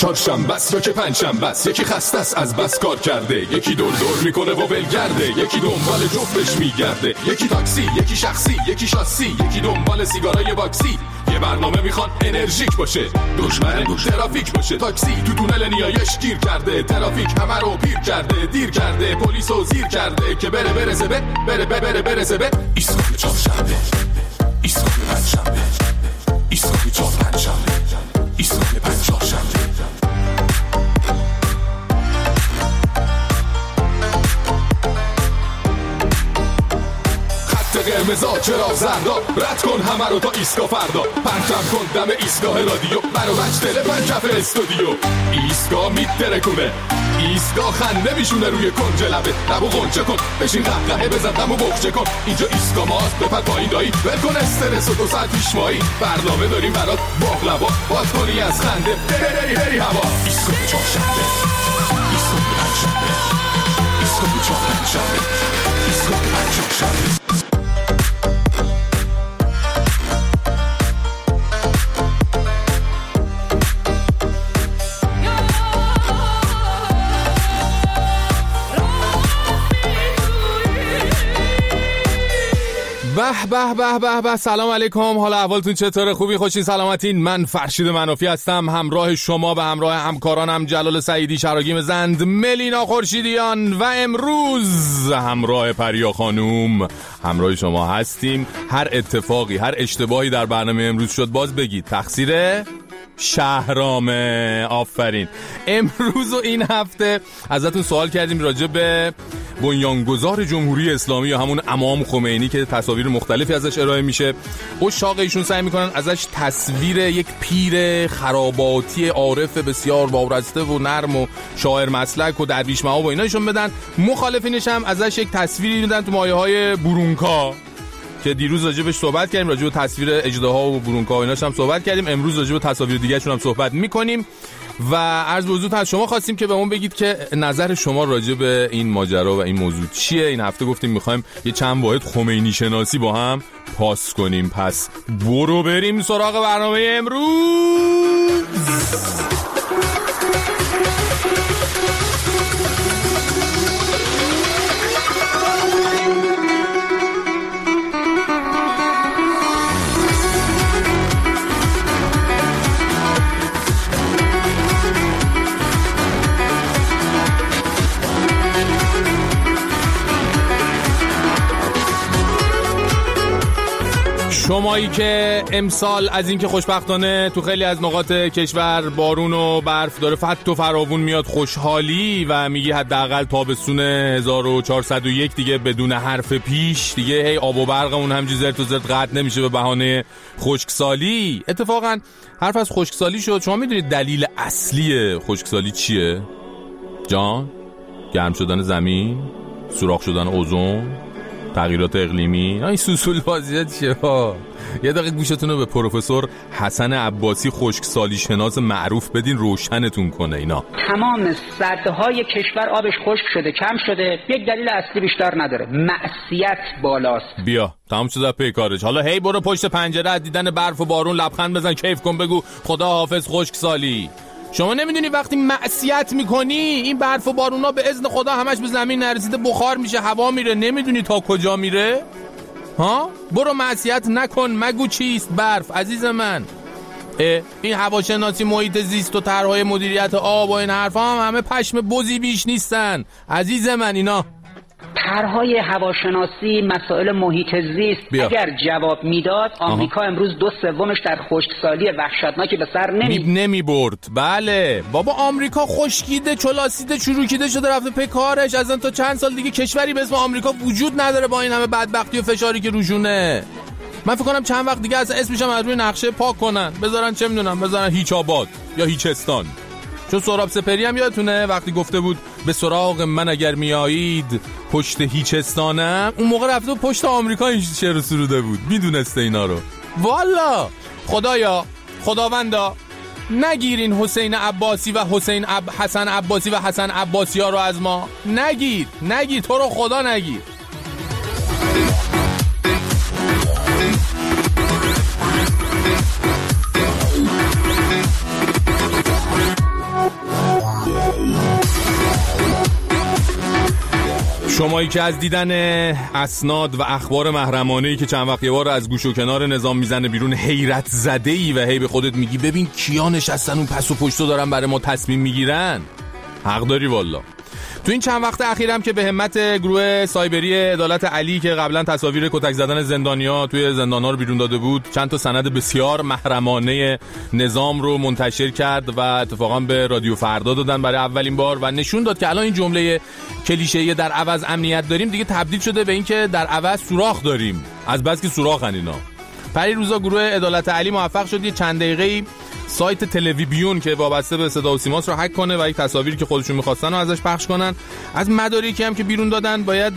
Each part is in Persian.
چهارشنبه است یا که پنجشنبه است، یکی خسته است از بس کار کرده، یکی دور میکنه و ولگرده، یکی دنبال جفتش میگرده، یکی تاکسی، یکی شخصی، یکی شاسی، یکی دنبال سیگارای باکسی. یه برنامه میخوان انرژیک باشه، دشمن ترافیک باشه. تاکسی تو تونل نیایش گیر کرده، ترافیک همه رو پیر کرده، دیر کرده، پلیسو زیر کرده که برسه به ایستگاه چهارشنبه، ایستگاه پنجشنبه، ایستگاه چهارشنبه، ایستگاه پنجشنبه. قرمزا چراغ زردا، رد کن همه رو تا ایستگاه فردا، پرچم کن دم ایستگاه رادیو، برو بچ دل پنجف استودیو. ایستگاه میترکونه، ایستگاه خنده میشونه روی کنج لبه، لبو غنچه کن، بشین قهقهه بزن دمو بخچه کن. اینجا ایستگاه ماست، بپر پایین دایی، ول کن استرس و 2 ساعت پیش مایی، برنامه داریم برات باقلوا، باز کنی از خنده بری هوا. ایستگاه چهارشنبه، ایستگاه پنجشنبه، ایستگاه چهارشنبه، ایستگاه پنجشنبه. به سلام علیکم، حالا احوالتون چطوره؟ خوبی؟ خوشین سلامتین؟ من فرشید منافی هستم، همراه شما به همراه همکارانم جلال سعیدی، شراگیم زند، ملینا خورشیدیان و امروز همراه پریا خانوم همراه شما هستیم. هر اتفاقی، هر اشتباهی در برنامه امروز شد باز بگید تقصیر شهرامه. آفرین. امروز و این هفته ازتون سوال کردیم راجع به بنیانگذار جمهوری اسلامی یا همون امام خمینی که تصاویر مختلفی ازش ارائه میشه. اشاق ایشون سعی میکنن ازش تصویر یک پیر خراباتی عارف بسیار وارسته و نرم و شاعر مسلک و درویش مآب و ایناشون بدن. مخالفینش هم ازش یک تصویری میدن تو مایه‌های برونکا که دیروز راجبش صحبت کردیم، راجب تصویر اژدها و برونکا و ایناش هم صحبت کردیم. امروز راجب تصاویر دیگه شون هم صحبت میکنیم و عرض به حضورتون از شما خواستیم که بهمون بگید که نظر شما راجع به این ماجرا و این موضوع چیه. این هفته گفتیم میخوایم یه چند واحد خمینی شناسی با هم پاس کنیم. پس برو بریم سراغ برنامه امروز. شمایی که امسال از این که خوشبختانه تو خیلی از نقاط کشور بارون و برف داره فت و فراوون میاد، خوشحالی و میگی حداقل تابستون 1401 دیگه بدون حرف پیش دیگه هی آب و برقمون همینجوری زرت و زرت قطع نمیشه به بهانه خشکسالی. اتفاقا حرف از خشکسالی شد. شما میدونید دلیل اصلی خشکسالی چیه؟ جان؟ گرم شدن زمین؟ سوراخ شدن اوزون؟ تغییرات اقلیمی؟ این سوسول بازیات چیه ها؟ یه دقیقه گوشتون رو به پروفسور حسن عباسی خشکسالی شناس معروف بدین روشنتون کنه. اینا تمام سدهای کشور آبش خشک شده، کم شده، یک دلیل اصلی بیشتر نداره، معصیت بالاست. بیا تمام شد پیکارش. حالا هی برو پشت پنجره دیدن برف و بارون لبخند بزن، کیف کن، بگو خدا حافظ خشکسالی. شما نمیدونی وقتی معصیت میکنی این برف و بارونا به اذن خدا همش به زمین نرسیده بخار میشه، هوا میره، نمیدونی تا کجا میره؟ ها؟ برو معصیت نکن، مگو چیست برف عزیز من. این هواشناسی، محیط زیست و طرحهای مدیریت آب و این حرفا هم همه پشم بزی بیش نیستن عزیز من. اینا طرحهای هواشناسی، مسائل محیط زیست اگر جواب میداد آمریکا امروز 2/3 در خشکسالی وحشتناکی به سر نمیبرد. بله بابا، آمریکا خشکیده، چلاسیده، چروکیده شده، رفته پی کارش. اصلا تا چند سال دیگه کشوری به اسم آمریکا وجود نداره با این همه بدبختی و فشاری که روشونه. من فکر کنم چند وقت دیگه اصلا اسمش هم از روی نقشه پاک کنن، بذارن چه میدونم، بذارن هیچ آباد یا هیچستان. چون سهراب سپهری هم یادتونه وقتی گفته بود به سراغ من اگر میایید پشت هیچستانم، اون موقع رفته پشت آمریکا این شعر رو سروده بود، میدونسته اینا رو. والا خدایا، خداوندا نگیرین حسین عباسی و حسن عباسی و حسن عباسی ها رو از ما. نگیر تو رو خدا نگیر. شمایی که از دیدن اسناد و اخبار محرمانه‌ای که چند وقت یه بار از گوش و کنار نظام میزنه بیرون حیرت زده‌ای و هی به خودت میگی ببین کیا نشستن اون پس و پشتو دارن برای ما تصمیم میگیرن، حق داری والا. تو این چند وقت اخیرم که به همت گروه سایبری عدالت علی که قبلا تصاویر کتک زدن زندانیا توی زندان‌ها رو بیرون داده بود، چند تا سند بسیار محرمانه نظام رو منتشر کرد و اتفاقا به رادیو فردا دادن برای اولین بار و نشون داد که الان این جمله کلیشه‌ای در عوض امنیت داریم دیگه تبدیل شده به این که در عوض سوراخ داریم، از بس که سوراخن اینا. پری روزا گروه عدالت علی موفق شد یه چند دقیقه‌ای سایت تلویزیون که وابسته به صدا و سیماست رو هک کنه و یک تصاویری که خودشون می‌خواستن رو ازش پخش کنن. از مدارکی هم که بیرون دادن باید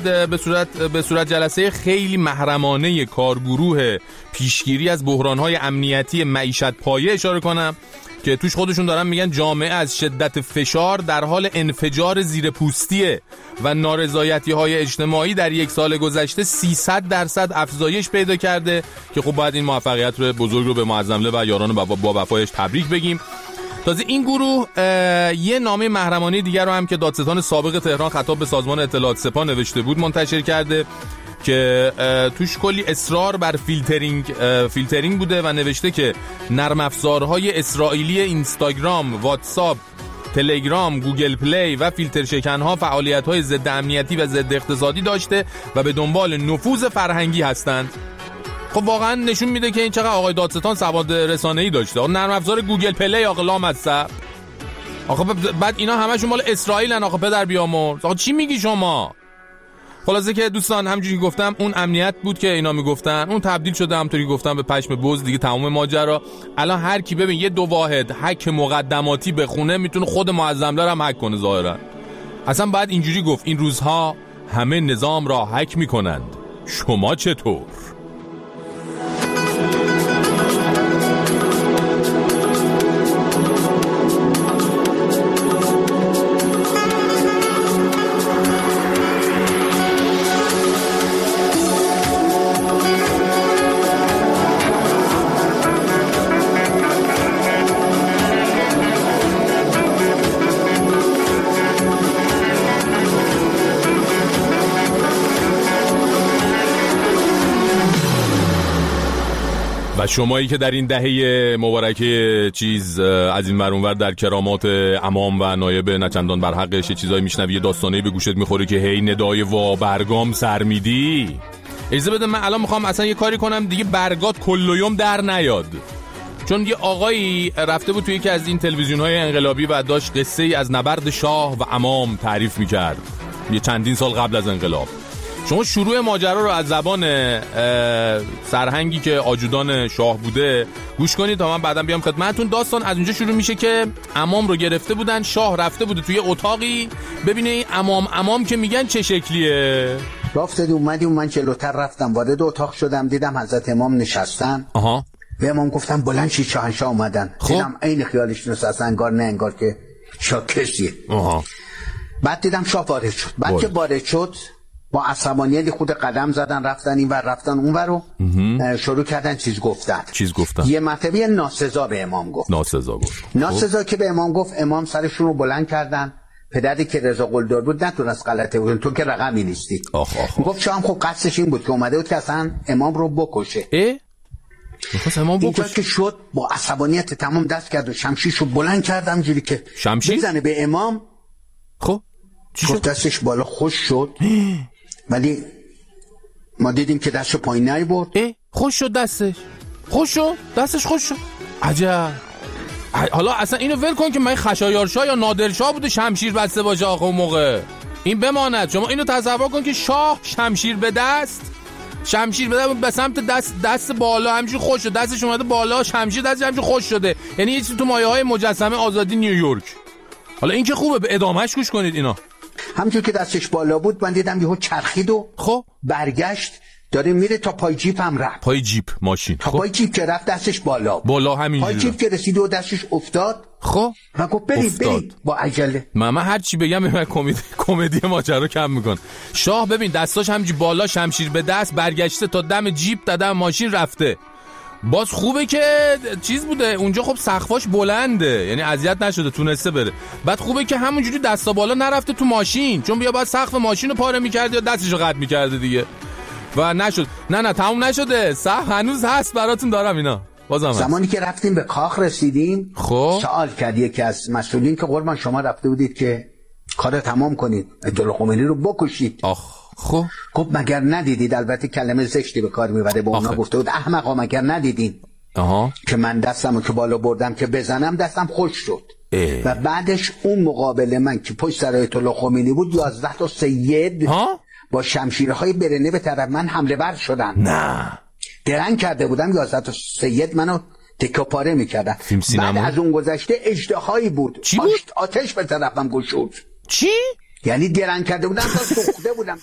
به صورت جلسه خیلی محرمانه کارگروه پیشگیری از بحران‌های امنیتی معیشت پایه اشاره کنم که توش خودشون دارن میگن جامعه از شدت فشار در حال انفجار زیرپوستیه و نارضایتی‌های اجتماعی در یک سال گذشته 300% افزایش پیدا کرده که خب باید این موفقیت رو بزرگ رو به معظمله و یاران با وفایش تبریک بگیم. تازه این گروه یه نامه محرمانه دیگر رو هم که دادستان سابق تهران خطاب به سازمان اطلاعات سپاه نوشته بود منتشر کرده که توش کلی اصرار بر فیلترینگ بوده و نوشته که نرم افزارهای اسرائیلی اینستاگرام، واتساپ، تلگرام، گوگل پلی و فیلتر شکنها فعالیت‌های ضد امنیتی و ضد اقتصادی داشته و به دنبال نفوذ فرهنگی هستند. خب واقعا نشون میده که این چقدر آقای دادستان سواد رسانه‌ای داشته. نرم افزار گوگل پلی آقا لامصب. آقا بعد اینا همشون مال اسرائیلن آقا پدر بیامرز. آقا چی میگی شما؟ خلاصه که دوستان همونجوری گفتم اون امنیت بود که اینا میگفتن، اون تبدیل شده همونطوری گفتم به پشم بز دیگه تمام ماجرا. الان هر کی ببین یه دو واحد هک مقدماتی بخونه میتونه خود معظم‌له هم هک کنه ظاهرا. اصلا بعد اینجوری گفت این روزها همه نظام را هک میکنند، شما چطور؟ و شمایی که در این دهه مبارکه چیز از این مرونور در کرامات امام و نایب نچندان بر حقش چیزایی میشنوی، داستانی به گوشت میخوره که هی ندای وا برگام سر میدی. اجازه بده من الان میخوام اصلا یه کاری کنم دیگه برگات کلیوم در نیاد، چون یه آقایی رفته بود توی یکی از این تلویزیون‌های انقلابی و داشت قصه ای از نبرد شاه و امام تعریف میکرد یه چندین سال قبل از انقلاب. شما شروع ماجرا رو از زبان سرهنگی که آجودان شاه بوده گوش کنید تا من بعداً بیام خدمتتون. داستان از اونجا شروع میشه که امام رو گرفته بودن، شاه رفته بوده توی اتاقی ببینه این امام که میگن چه شکلیه. رفتید اومدیم من جلوتر رفتم وارد اتاق شدم دیدم حضرت امام نشستن. به امام گفتم بلند شید شاهنشاه اومدن. دیدم عین خیالش نشستن انگار نه انگار که شاه کسیه. بعد دیدم شاه وارد شد. بعد که وارد شد با عصبانیت خود قدم زدن رفتن این ور رفتن اون ور رو شروع کردن چیز گفتن. یه مرتبه ناسزا به امام گفت. ناسزا که به امام گفت امام سرشون رو بلند کردن. پدری که رضا قلدر بود نتونست غلطه بود، تو که رقمی نیستی. گفت شاه هم خب قصدش این بود که اومده بود که اصلا امام رو بکشه. اینجا که شد با عصبانیت تمام دست کرد و شمشیرش رو بلند کردم جوری که بزنه به امام. خب گفت دستش بالا خوش شد ولی ما دیدیم که دستش پایین نیبرد. خوش شد دستش خوش شد. عجب. حالا اصلا اینو ول کن که من خشایارشاه یا نادرشاه بوده شمشیر بسته باشه آخه اون موقع این بماند. شما اینو تصور کن که شاه شمشیر به دست به سمت دست بالا همینجوری خوش شد، دستش اومده بالا شمشیر دستش همینجوری خوش شده، یعنی یه چیزی تو مایه‌های مجسمه آزادی نیویورک. حالا این که خوبه به ادامهش گوش کنید اینا. همونجور که دستش بالا بود من دیدم یهو چرخید و خب برگشت داره میره تا پای جیپ هم رفت. پای جیپ ماشین تا پای جیپ که رفت دستش بالا همینجوری. پای جیپ که رسید و دستش افتاد. خب و گفت برید با عجله. من هر چی بگم من کمدی ماجرا کم میکن. شاه ببین دستاش همینجوری بالا شمشیر به دست برگشته تا دم جیپ دادم ماشین رفته. باز خوبه که چیز بوده اونجا، خب سقفاش بلنده، یعنی اذیت نشده، تونسته بره. بعد خوبه که همونجوری دستا بالا نرفته تو ماشین، چون بیا بعد سقف ماشین رو پاره می‌کرد یا دستشو قطع می‌کرد دیگه و نشد. نه تموم نشده، سقف هنوز هست براتون دارم اینا. بازم زمانی که رفتیم به کاخ رسیدیم، خب سوال کرد یکی از مسئولین که قربان شما رفته بودید که کار تمام کنید، آیت الله خمینی رو بکشید. خب مگر ندیدید؟ البته کلمه زشتی به کار میبره، با اونا گفته بود احمقا مگر ندیدین که من دستمو که بالا بردم که بزنم دستم خوش شد. و بعدش اون مقابل من که پشت سر آیت الله خمینی بود 11 تا سید با شمشیرهای برنه به طرف من حمله ور شدن. نه درنگ کرده بودم 11 تا سید منو تکه پاره میکردن. بعد از اون گذشته اژدهایی بود آتش به طرفم گشود. چی؟ یعنی درنگ کرده بودم تا سوخته بودم.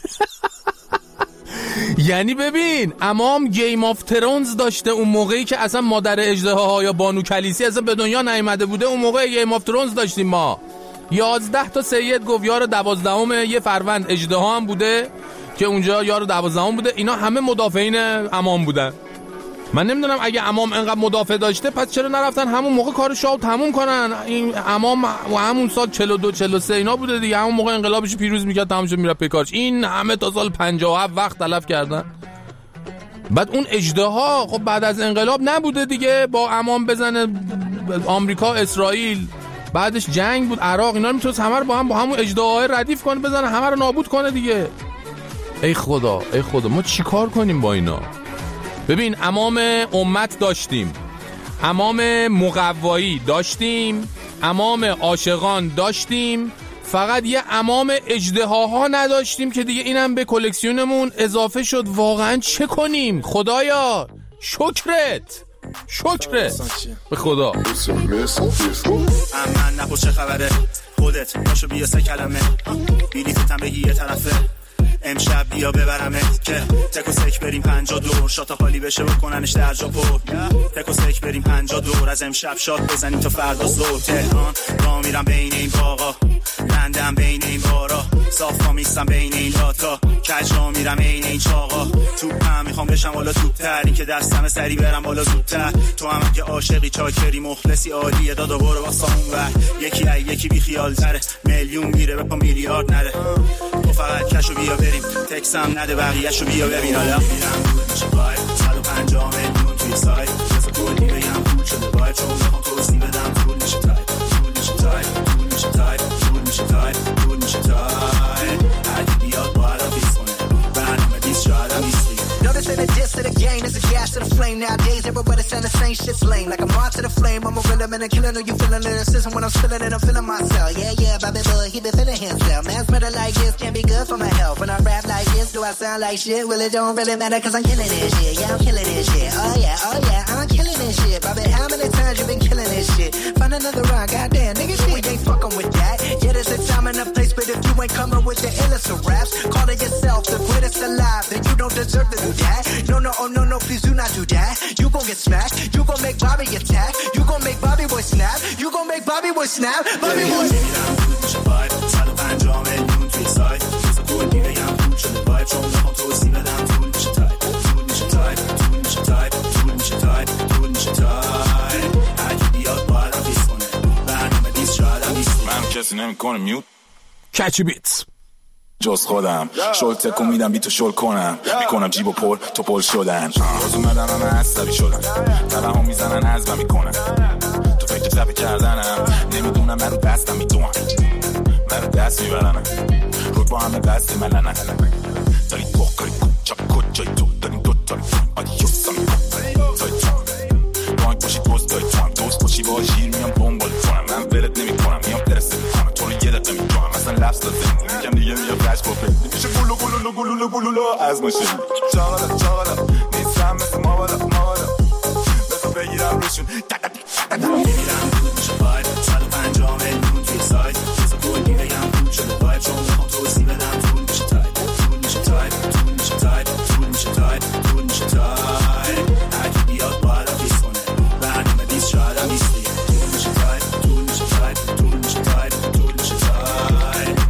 یعنی ببین امام گیم آف ترونز داشته اون موقعی که اصلا مادر اژدهاها یا بانو کلیسی اصلا به دنیا نیامده بوده، اون موقع گیم آف ترونز داشتیم ما. 11 تا سید گفت یار 12 یه فروند اژدها هم بوده که اونجا یار 12 بوده. اینا همه مدافعین امام بودن. من نمیدونم اگه امام انقدر مدافع داشته پس چرا نرفتن همون موقع کار شاه تموم کنن؟ این امام و همون سال 42 43 اینا بوده دیگه، همون موقع انقلابش پیروز میکرد تمام شد میره پیکارش. این همه تا سال 57 وقت تلف کردن. بعد اون اژدها خب بعد از انقلاب نبوده دیگه، با امام بزنه آمریکا اسرائیل، بعدش جنگ بود عراق، اینا رو میتونست همه رو با همون اژدهای ردیف کنه، بزنه همه رو نابود کنه دیگه. ای خدا ما چیکار کنیم با اینا؟ ببین امام امت داشتیم، امام مقوایی داشتیم، امام عاشقان داشتیم، فقط یه امام اژدهاها نداشتیم که دیگه اینم به کلکسیونمون اضافه شد. واقعا چه کنیم؟ خدایا شکرت به خدا. من نپوش خبره خودت باشو بیا 3 کلمه بیلیتم بگی یه طرفه امشب بیا ببرمت که تکو سک بریم 52 شات خالی بشه بکننش در جا پر تکو سک بریم 52 از امشب شات بزنیم تا فردا صبح. تهران را میرم بین این باغا، لندن بین این بارا، صافا میستم بین این لاتا، کج را میرم این این چاقا. توپم میخوام بشم بالا توپتر، این که دستم سری برم بالا زودتر. تو هم که عاشقی چاکری مخلصی عالیه دادا برو واسه اون ور، یکی بی خیال تره، میلیون میره به پا میلیارد نره. تو فقط کشو بیا بریم تکسم نده بقیه‌شو بیا ببین. حالا میرم بود میشه باید 150 میلیون توی سایت بزا کلی بگم پول شده باید، چون میخوام توضیح بدم پول میشه تایپ هرکی بیاد باید آفیس کنه برنامه دیست شاید هم نیستی. Notice in the diss to the game, there's a gas to the flame. Nowadays, everybody saying the same shit's lame. Like I'm on to the flame, I'm a real man and killing. Know you feeling it? System when I'm spilling it, I'm feeling myself. Yeah, Bobby Boy, he been feeling himself. Man's better like this, can't be good for my health. When I rap like this, do I sound like shit? Well, it don't really matter, cause I'm killing this shit. Yeah, I'm killing this shit. Oh yeah, I'm killing this shit. Bobby, how many times you been killing this shit? Find another rhyme, goddamn, nigga, shit, we ain't fucking with that. Yeah, there's a time and a place, but if you ain't coming with the illest of raps, calling yourself the greatest alive, then you don't deserve to do that. No, please do not do that. You gon' get smashed. You gon' make Bobby attack. You gon' make Bobby boy snap. You gon' make Bobby boy snap. Bobby boy. من کسی نمیکنه میوت کچی بیت جز خودم شل تکو میدم بی تو شل کنم میکنم جیب و پر تو پل شدن باز اومدم همه عصبی شدن تبه هم میزنن حزبم میکنن تو فکر تپی کردنم نمیدونم من رو دستم میدونم من رو دست میبرنم رو با همه بستی ملنن داری بخاری کچا کجای تو داریم دوتاری آدیوس هم تای تو بانک باشی دوست دای تو هم دوست باشی با شیر میام دنبال کنم من ولت نمی کنم میام درسته میکنم تو رو یه دقیقه میکنم مثلا لفظ لازم میگم دیگه میام فلش بافه میشه گلو از ماشین چاقالا نیستم مثل ماوالا بذار بگیرم روشون میگیرم بود میشه باید 150 میلیون توی سایت بذار کلی بگم پول شده باید چون میخوام توضیح بدم پول میشه تایپ هرکی بیاد باید آفیس کنه برنامه دیست شاید هم نیستی.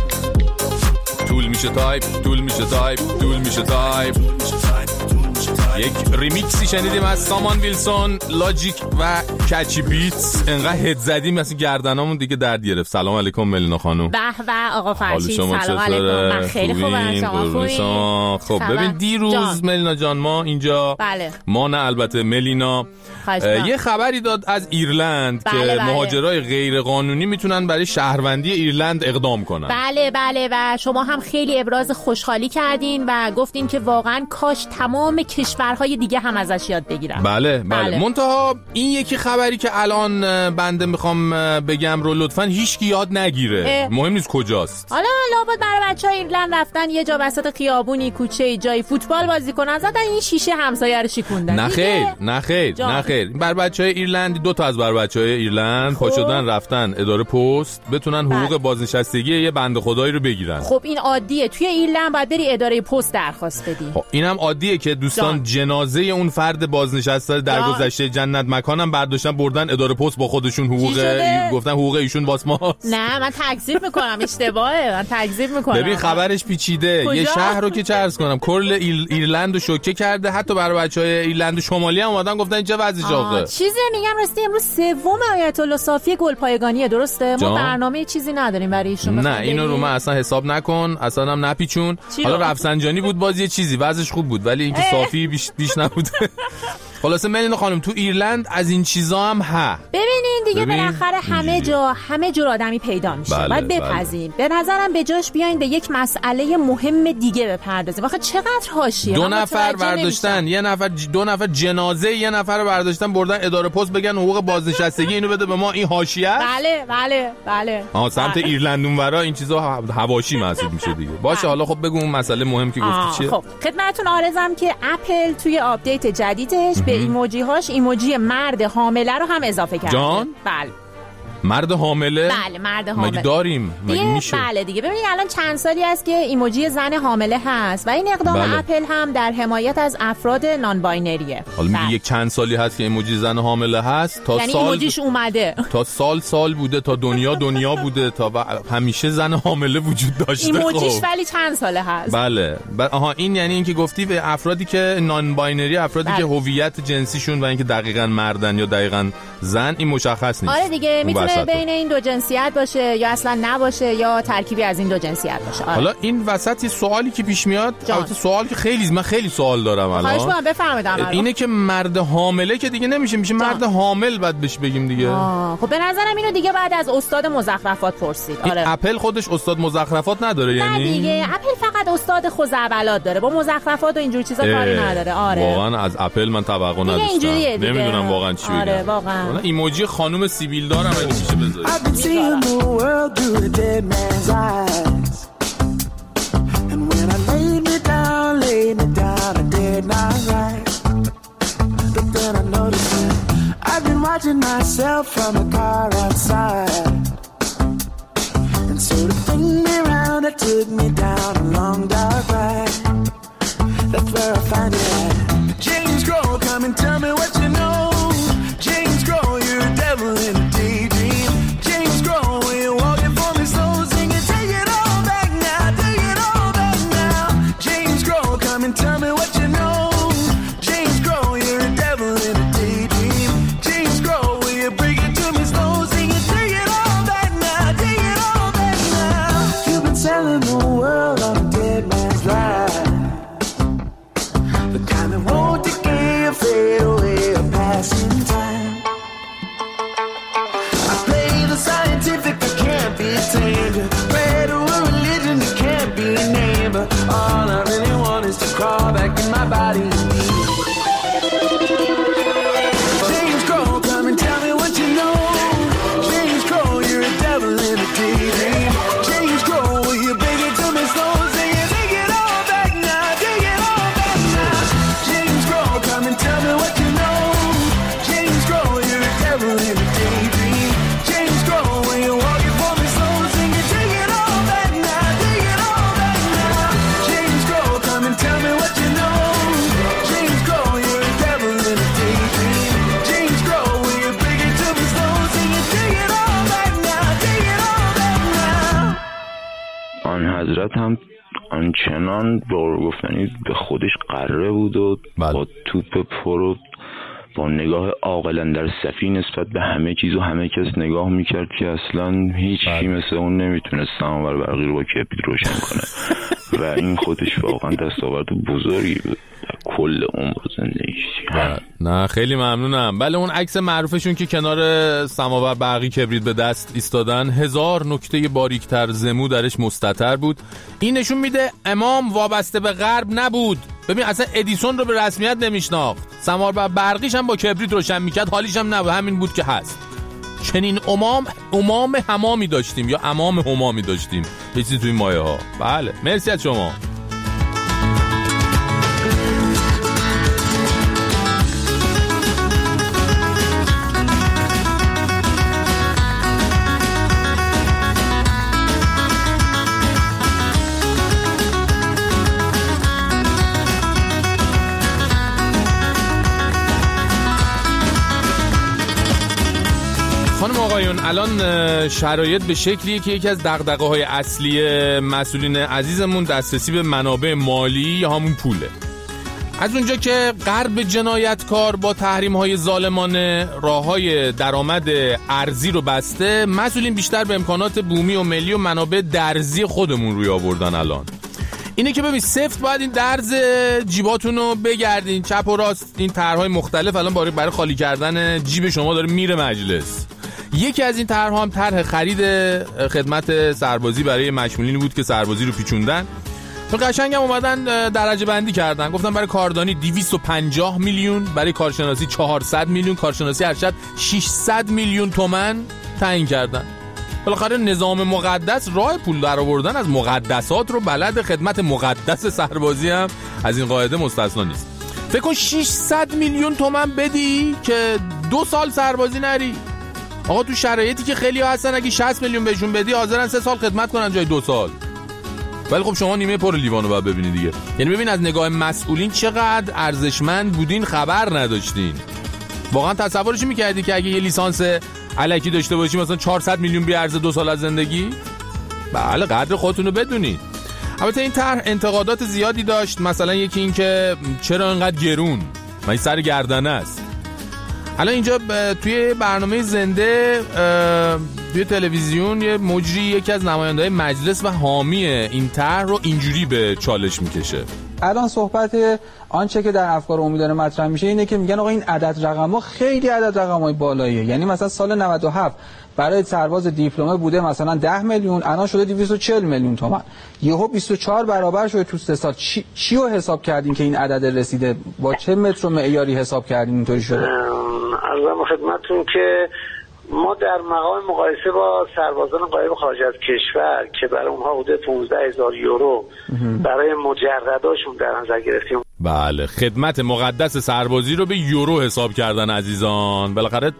طول میشه تایپ یک ریمیکسی شنیدیم از سامان ویلسون، لاجیک و کچی بیتس. انقدر هد زدیم مثلا گردنامون دیگه درد گرفت. سلام علیکم ملینا خانم. به به آقا فرشید، سلام علیکم. من خیلی خوبم، شما خوبین؟ خب ببین دیروز ملینا جان ما اینجا ما نه البته ملینا یه خبری داد از ایرلند که مهاجرای غیر قانونی میتونن برای شهروندی ایرلند اقدام کنن. بله و شما هم خیلی ابراز خوشحالی کردین و گفتین که واقعا کاش تمام کشورهای دیگه هم ازش یاد بگیرن. بله. منتها این یکی خبری که الان بنده میخوام بگم رو لطفاً هیچکی یاد نگیره. مهم نیست کجاست. حالا لابد برای بچهای ایرلند رفتن یه جا وسط خیابونی، کوچه، جای فوتبال بازی کنن، زدن این شیشه همسایه رو شکوندن. نه خیر. بر بچهای ایرلند، دو تا از بر بچهای ایرلند پا شدن رفتن اداره پست بتونن حقوق بازنشستگی یه بنده خدایی رو بگیرن. خب این عادیه، توی ایرلند باید بری اداره پست درخواست بدی. خب اینم عادیه که دوستان جنازه اون فرد بازنشسته در گذشته جنت مکانم برداشتن بردن اداره پست با خودشون گفتن حقوق ایشون واسه ماست. نه من تکذیب میکنم، اشتباهه، من تکذیب میکنم. ببین خبرش پیچیده. یه شهر رو که چه عرض کنم کل ایرلند رو شوکه کرده، حتی برای بچهای ایرلند شمالی هم اومدن گفتن چه وضعشه آخه. چیزی میگم راستی امروز سوم آیت الله صافی گلپایگانیه، درسته؟ ما برنامه چیزی نداریم برای ایشون. نه اینو رو من اصلا حساب نکن، اصلا هم نپیچون. حالا رفسنجانی بود باز یه چیزی وضعش خوب بود، ولی اینکه صافی بیش نبود. خلاصه ملینا خانم تو ایرلند از این چیزا هم ببینین دیگه بالاخره همه جور آدمی پیدا میشه. باید بپذیم. به نظرم به جاش بیاین به یک مسئله مهم دیگه بپردازیم. واخه چقدر حاشیه. دو نفر برداشتن، دو نفر جنازه یه نفر رو برداشتن بردن اداره پست بگن حقوق بازنشستگی اینو بده به ما، این حاشیه است. بله. سمت ایرلند اونورا این چیزا حواشی محسوب میشه دیگه. باشه حالا خب بگو اون مسئله مهم که گفتی چیه؟ خب خدمتتون عرضم که اپل توی آپدیت جدیدش به ایموجی هاش ایموجی مرد حامله رو هم اضافه کرده. بله مرد حامله؟ بله مرد حامله. مگه داریم؟ مگه میشه؟ بله دیگه. ببینید الان چند سالی است که ایموجی زن حامله هست و این اقدام اپل هم در حمایت از افراد نان باینریه. حالا میگه یک چند سالی هست که ایموجی زن حامله هست، تا یعنی سال ایموجیش اومده، تا سال بوده، تا دنیا بوده، تا همیشه زن حامله وجود داشته. ایموجیش ولی چند ساله هست. بله. این یعنی اینکه گفتی به افرادی که نان باینری، افرادی که هویت جنسیشون و اینکه دقیقاً مردن یا دقیقاً زن این مشخص نیست. آره دیگه میتونه بین این دو جنسیت باشه یا اصلا نباشه یا ترکیبی از این دو جنسیت باشه. حالا این وسط یه سوالی که پیش میاد، البته سوال که من خیلی سوال دارم الان. خواهش می‌کنم بفرمایید. اینه که مرد حامله که دیگه میشه مرد حامل بعد بهش بگیم دیگه. خب به نظرم اینو دیگه بعد از استاد مزخرفات پرسید. آره. اپل خودش استاد مزخرفات نداره یعنی؟ نه دیگه اپل فقط استاد خزعبلات داره، با مزخرفات و اینجور چیزا کاری نداره. آره. واقعا از اپل من توقع نداشتم. نمیدونم واقعا چی بگم. آره واقعا. ایموجی خانم سیبیل دارم اگه میشه بذارید. I've been seeing the world through a dead man's eyes. And when I laid me down, I did not right. But then I noticed that I've been watching myself from a car outside. And so to bring me round, it took me down a long dark ride. That's where I find it at. James Crow, come and tell me what you know. James Crow, you're a devil in a daydream. James Crow, you're walking for me slow, singing, take it all back now, take it all back now. James Crow, come and tell me what you know. James Crow, you're a devil in a daydream. James Crow, will you bring it to me slow, singing, take it all back now, take it all back now. You've been selling the world on a dead man's ride. The kind that won't decay or fade away or pass in time. I play the scientific, I can't be tamed. Pray to a religion that can't be named. But all I really want is to crawl back in my body. James Crow, come and tell me what you know. James Crow, you're a devil in a daydream. James Crow, will you bring it to me slow? Sing it, take it all back now, take it all back now. James Crow, come and tell me what you know. James Crow, you're a devil in a daydream. James Crow, when you walk it for me slow, sing it, take it all back now, take it all back now. James Crow, come and tell me what you know. James Crow, you're a devil in a daydream. James Crow, when you bring it to me slow, sing it, take it all back now, take it all back now. آن حضرت هم آنچنان بار گفتنی به خودش قره بود و با توپ پرو با نگاه عاقلانه در صفی نسبت به همه چیز و همه کس نگاه میکرد که اصلا هیچ کی مثل اون نمیتونه سماور برقی رو با کبریت روشن کنه و این خودش واقعا دستاورد بزرگی بود کل عمر زندگیش. نه خیلی ممنونم. بله اون عکس معروفشون که کنار سماور برقی کبریت به دست ایستادن 1000 نکته باریکتر زمو درش مستتر بود. این نشون میده امام وابسته به غرب نبود. ببین اصلا ادیسون رو به رسمیت نمیشناخت، سماور برقیش هم با کبریت روشن میکرد، حالیش هم نبود، همین بود که هست. چنین امام همامی داشتیم یا امام همامی داشتیم، یه چیزی توی مایه ها. بله مرسی از شما. الان شرایط به شکلیه که یکی از دغدغه‌های اصلی مسئولین عزیزمون دسترسی به منابع مالی یا همون پوله. از اونجا که غرب جنایتکار با تحریم‌های ظالمانه راه‌های درآمد ارزی رو بسته، مسئولین بیشتر به امکانات بومی و ملی و منابع درزی خودمون روی آوردن. الان اینه که ببین سفت باید این درز جیباتون رو بگردین چپ و راست. این طرح‌های مختلف الان برای خالی کردن جیب شما داره میره مجلس. یکی از این طرح‌ها هم طرح خرید خدمت سربازی برای مشمولینی بود که سربازی رو پیچوندن. تو قشنگ هم اومدن درجه بندی کردن، گفتن برای کاردانی 250 میلیون، برای کارشناسی 400 میلیون، کارشناسی ارشد 600 میلیون تومان تعیین کردن. بالاخره نظام مقدس راه پول در آوردن از مقدسات رو بلد، خدمت مقدس سربازی هم از این قاعده مستثنا نیست. فکر کن 600 میلیون تومان بدی که 2 سال سربازی نری. آقا تو شرایطی که خیلی ها هستن اگه 60 میلیون بهشون بدی حاضرن 3 سال خدمت کنن جای 2 سال. ولی خب شما نیمه پر لیوانو باید ببینید دیگه. یعنی ببین از نگاه مسئولین چقدر ارزشمند بودین خبر نداشتین. واقعا تصورش می‌کردی که اگه یه لیسانس الکی داشته باشی مثلا 400 میلیون بیارزه 2 سال از زندگی؟ بله قدر خودتون رو بدونید. البته این طرح انتقادات زیادی داشت، مثلا یکی این که چرا اینقدر گرون؟ من سر گردنه است. الان اینجا توی برنامه زنده توی تلویزیون یه مجری یکی از نماینده‌های مجلس و حامی این طرح رو اینجوری به چالش میکشه. الان صحبت آنچه که در افکار عمومی داره مطرح میشه اینه که میگن آقا این عدد رقم‌ها خیلی عدد رقم‌های بالاییه. یعنی مثلا سال 97 برای سرباز دیپلمه بوده مثلا 10 میلیون، الان شده 240 میلیون تومان. یهو 24 برابر شده تو 3 سال. چی رو حساب کردین که این عدد رسیده؟ با چه متر و معیاری حساب کردین اینطوری شده؟ عرضم خدمتتون که ما در مقام مقایسه با سربازان غایب خارج از کشور که برای اونها حدود 15000 یورو برای مجرداشون در نظر گرفتیم. بله خدمت مقدس سربازی رو به یورو حساب کردن عزیزان. بالاخره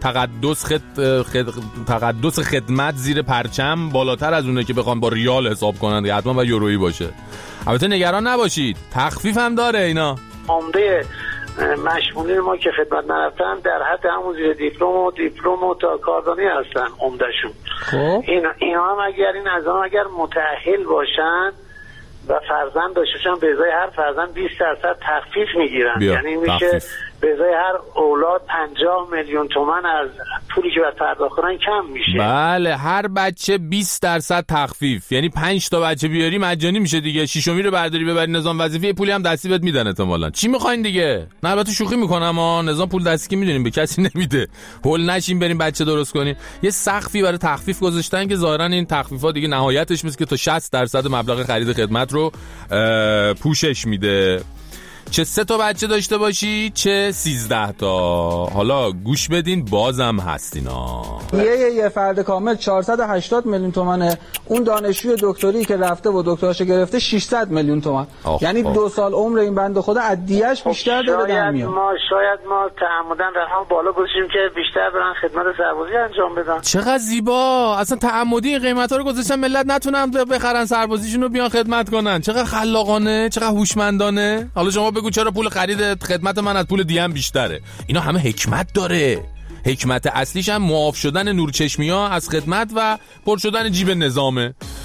تقدس خدمت زیر پرچم بالاتر از اونه که بخوام با ریال حساب کنن، حتما با یورویی باشه. البته نگران نباشید تخفیف هم داره. اینا عمده مشمولین ما که خدمت نرفتن در حد همون زیر دیپلم و تا کاردانی هستن عمدهشون. خب اینا هم اگر متأهل باشن و فرزند داشتن به ازای هر فرزند 20% تخفیف میگیرن. یعنی میشه به ازای هر اولاد 50 میلیون تومان از پولی که باید پرداخت کنن کم میشه. بله هر بچه 20% تخفیف، یعنی 5 تا بچه بیاری مجانی میشه دیگه. شیشمی رو برداری ببری نظام وظیفه پولی هم دستی بهت میدن احتمالاً. چی میخواین دیگه؟ نه البته شوخی میکنم اما نظام پول دستی که میدونیم به کسی نمیده. هول نشین بریم بچه درست کنیم. یه سقفی برای تخفیف گذاشتن که ظاهرا این تخفیفا دیگه نهایتش میشه که تا 60% مبلغ خرید خدمت رو پوشش میده. چه 3 تا بچه داشته باشی چه 13 تا. حالا گوش بدین بازم هستینا. یه فرد کامل 480 میلیون تومانه. اون دانشجوی دکتری که رفته و دکتراشو گرفته 600 میلیون تومان. یعنی 2 سال عمر این بنده خدا ادیه‌اش بیشتر داره در میاد. شاید ما تعمدن رقم بالا گذاشتیم که بیشتر برن خدمت سربازی انجام بدن. چقدر زیبا. اصلا تعمدی این قیمتا رو گذاشتن ملت نتونن بخرن سربازیشون رو بیان خدمت کنن. چقدر خلاقانه، چقدر هوشمندانه. حالا شما بگو چرا پول خرید خدمت من از پول دیگه بیشتره؟ اینا همه حکمت داره. حکمت اصلیش هم معاف شدن نورچشمیا از خدمت و پر شدن جیب نظامه.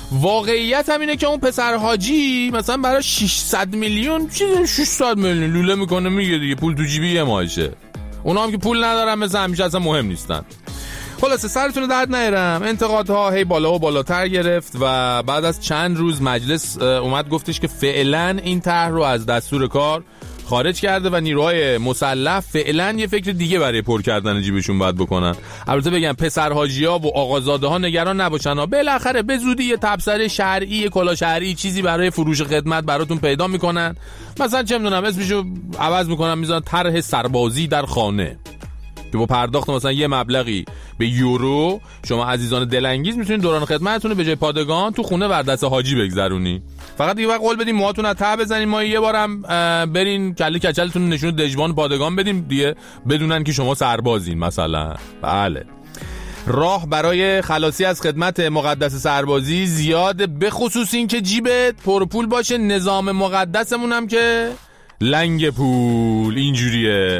واقعیت هم اینه که اون پسر حاجی مثلا برای 600 میلیون 600 میلیون لوله میکنه میگه دیگه پول تو جیبی یه ماشه. اونا هم که پول ندارن مثلا همیشه اصلا مهم نیستن. خلاصه سرتون رو درد نیارم، انتقادها هی بالا و بالاتر گرفت و بعد از چند روز مجلس اومد گفتش که فعلا این طرح رو از دستور کار خارج کرده و نیروهای مسلح فعلا یه فکر دیگه برای پر کردن جیبشون باید بکنن. البته بگم پسر حاجی‌ها و آقازاده ها نگران نباشن، بالاخره به زودی یه تبصره شرعی کلا شرعی چیزی برای فروش خدمت براتون پیدا میکنن. مثلا چه میدونم اسمشو عوض میکنن میذارن طرح سربازی در خانه که با پرداخت مثلا یه مبلغی به یورو شما عزیزان دلانگیز میتونید دوران خدمتتون رو به جای پادگان تو خونه بر دست حاجی بگذرونی. فقط دیگه وقت قول بدیم موهاتون رو ته بزنین، ما یه بارم برین کله کچلتون نشون دژبان پادگان بدیم دیگه بدونن که شما سربازین مثلا. بله راه برای خلاصی از خدمت مقدس سربازی زیاده، به خصوص این که جیبت پرپول باشه. نظام مقدسمون هم که لنگ پول اینجوریه.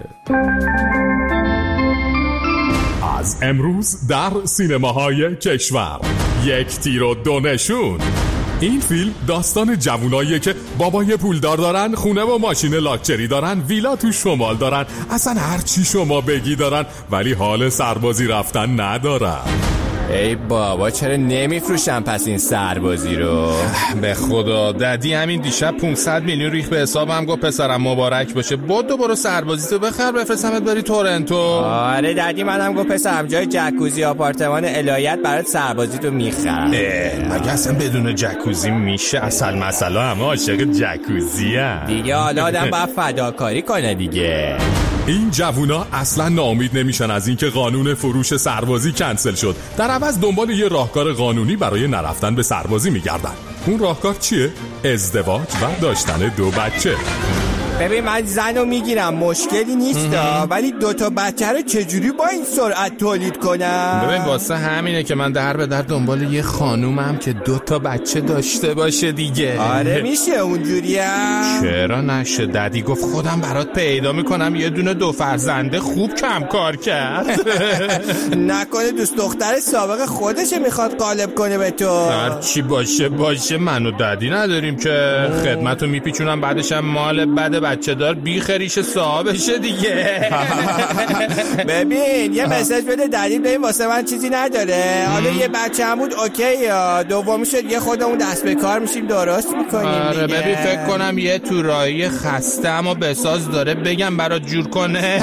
از امروز در سینماهای کشور یک تیر و دو نشون. این فیلم داستان جووناییه که بابای پولدار دارن، خونه و ماشین لاکچری دارن، ویلا تو شمال دارن، اصلا هر چی شما بگی دارن، ولی حال سربازی رفتن ندارن. ای بابا چرا نمیفروشن پس این سربازی رو؟ به خدا ددی همین دیشب 500 میلیون ریخ به حسابم، گفت پسرم مبارک باشه برو سربازی تو بخر بفرستمت بری تورنتو. آره ددی منم گفت پسرم جای جکوزی آپارتمان الهیت برات سربازی تو میخرم. مگه اصلا بدون جکوزی میشه؟ اصل مسئله همه عاشق جکوزی هم دیگه. حالا آدم باید فداکاری کنه دیگه. این جوونا اصلا ناامید نمیشن از اینکه قانون فروش سربازی کنسل شد، در عوض دنبال یه راهکار قانونی برای نرفتن به سربازی میگردن. اون راهکار چیه؟ ازدواج و داشتن 2 بچه. ببین من زنو میگیرم مشکلی نیستا، ولی 2 تا بچه رو چجوری با این سرعت تولید کنم؟ ببین واسه همینه که من در به در دنبال یه خانومم که 2 تا بچه داشته باشه دیگه. آره میشه اونجوریه؟ چرا نشه؟ ددی گفت خودم برات پیدا میکنم یه دونه 2 فرزنده خوب کم کار کرد. نکنه دوست دختر سابق خودشه میخواد غالب کنه به تو؟ هر چی باشه من و ددی نداریم که خدمتو میپیچونم بعدش هم مال بده بچه دار بی خریش صاحبشه دیگه. ببین یه مسیج بده دلیل به این واسه من چیزی نداره. حالا یه بچه هم بود اوکی یا دومی شد یه خودمون دست به کار میشیم درست میکنیم. آره ببین فکر کنم یه تورایی خسته اما بساز داره بگم برات جور کنه.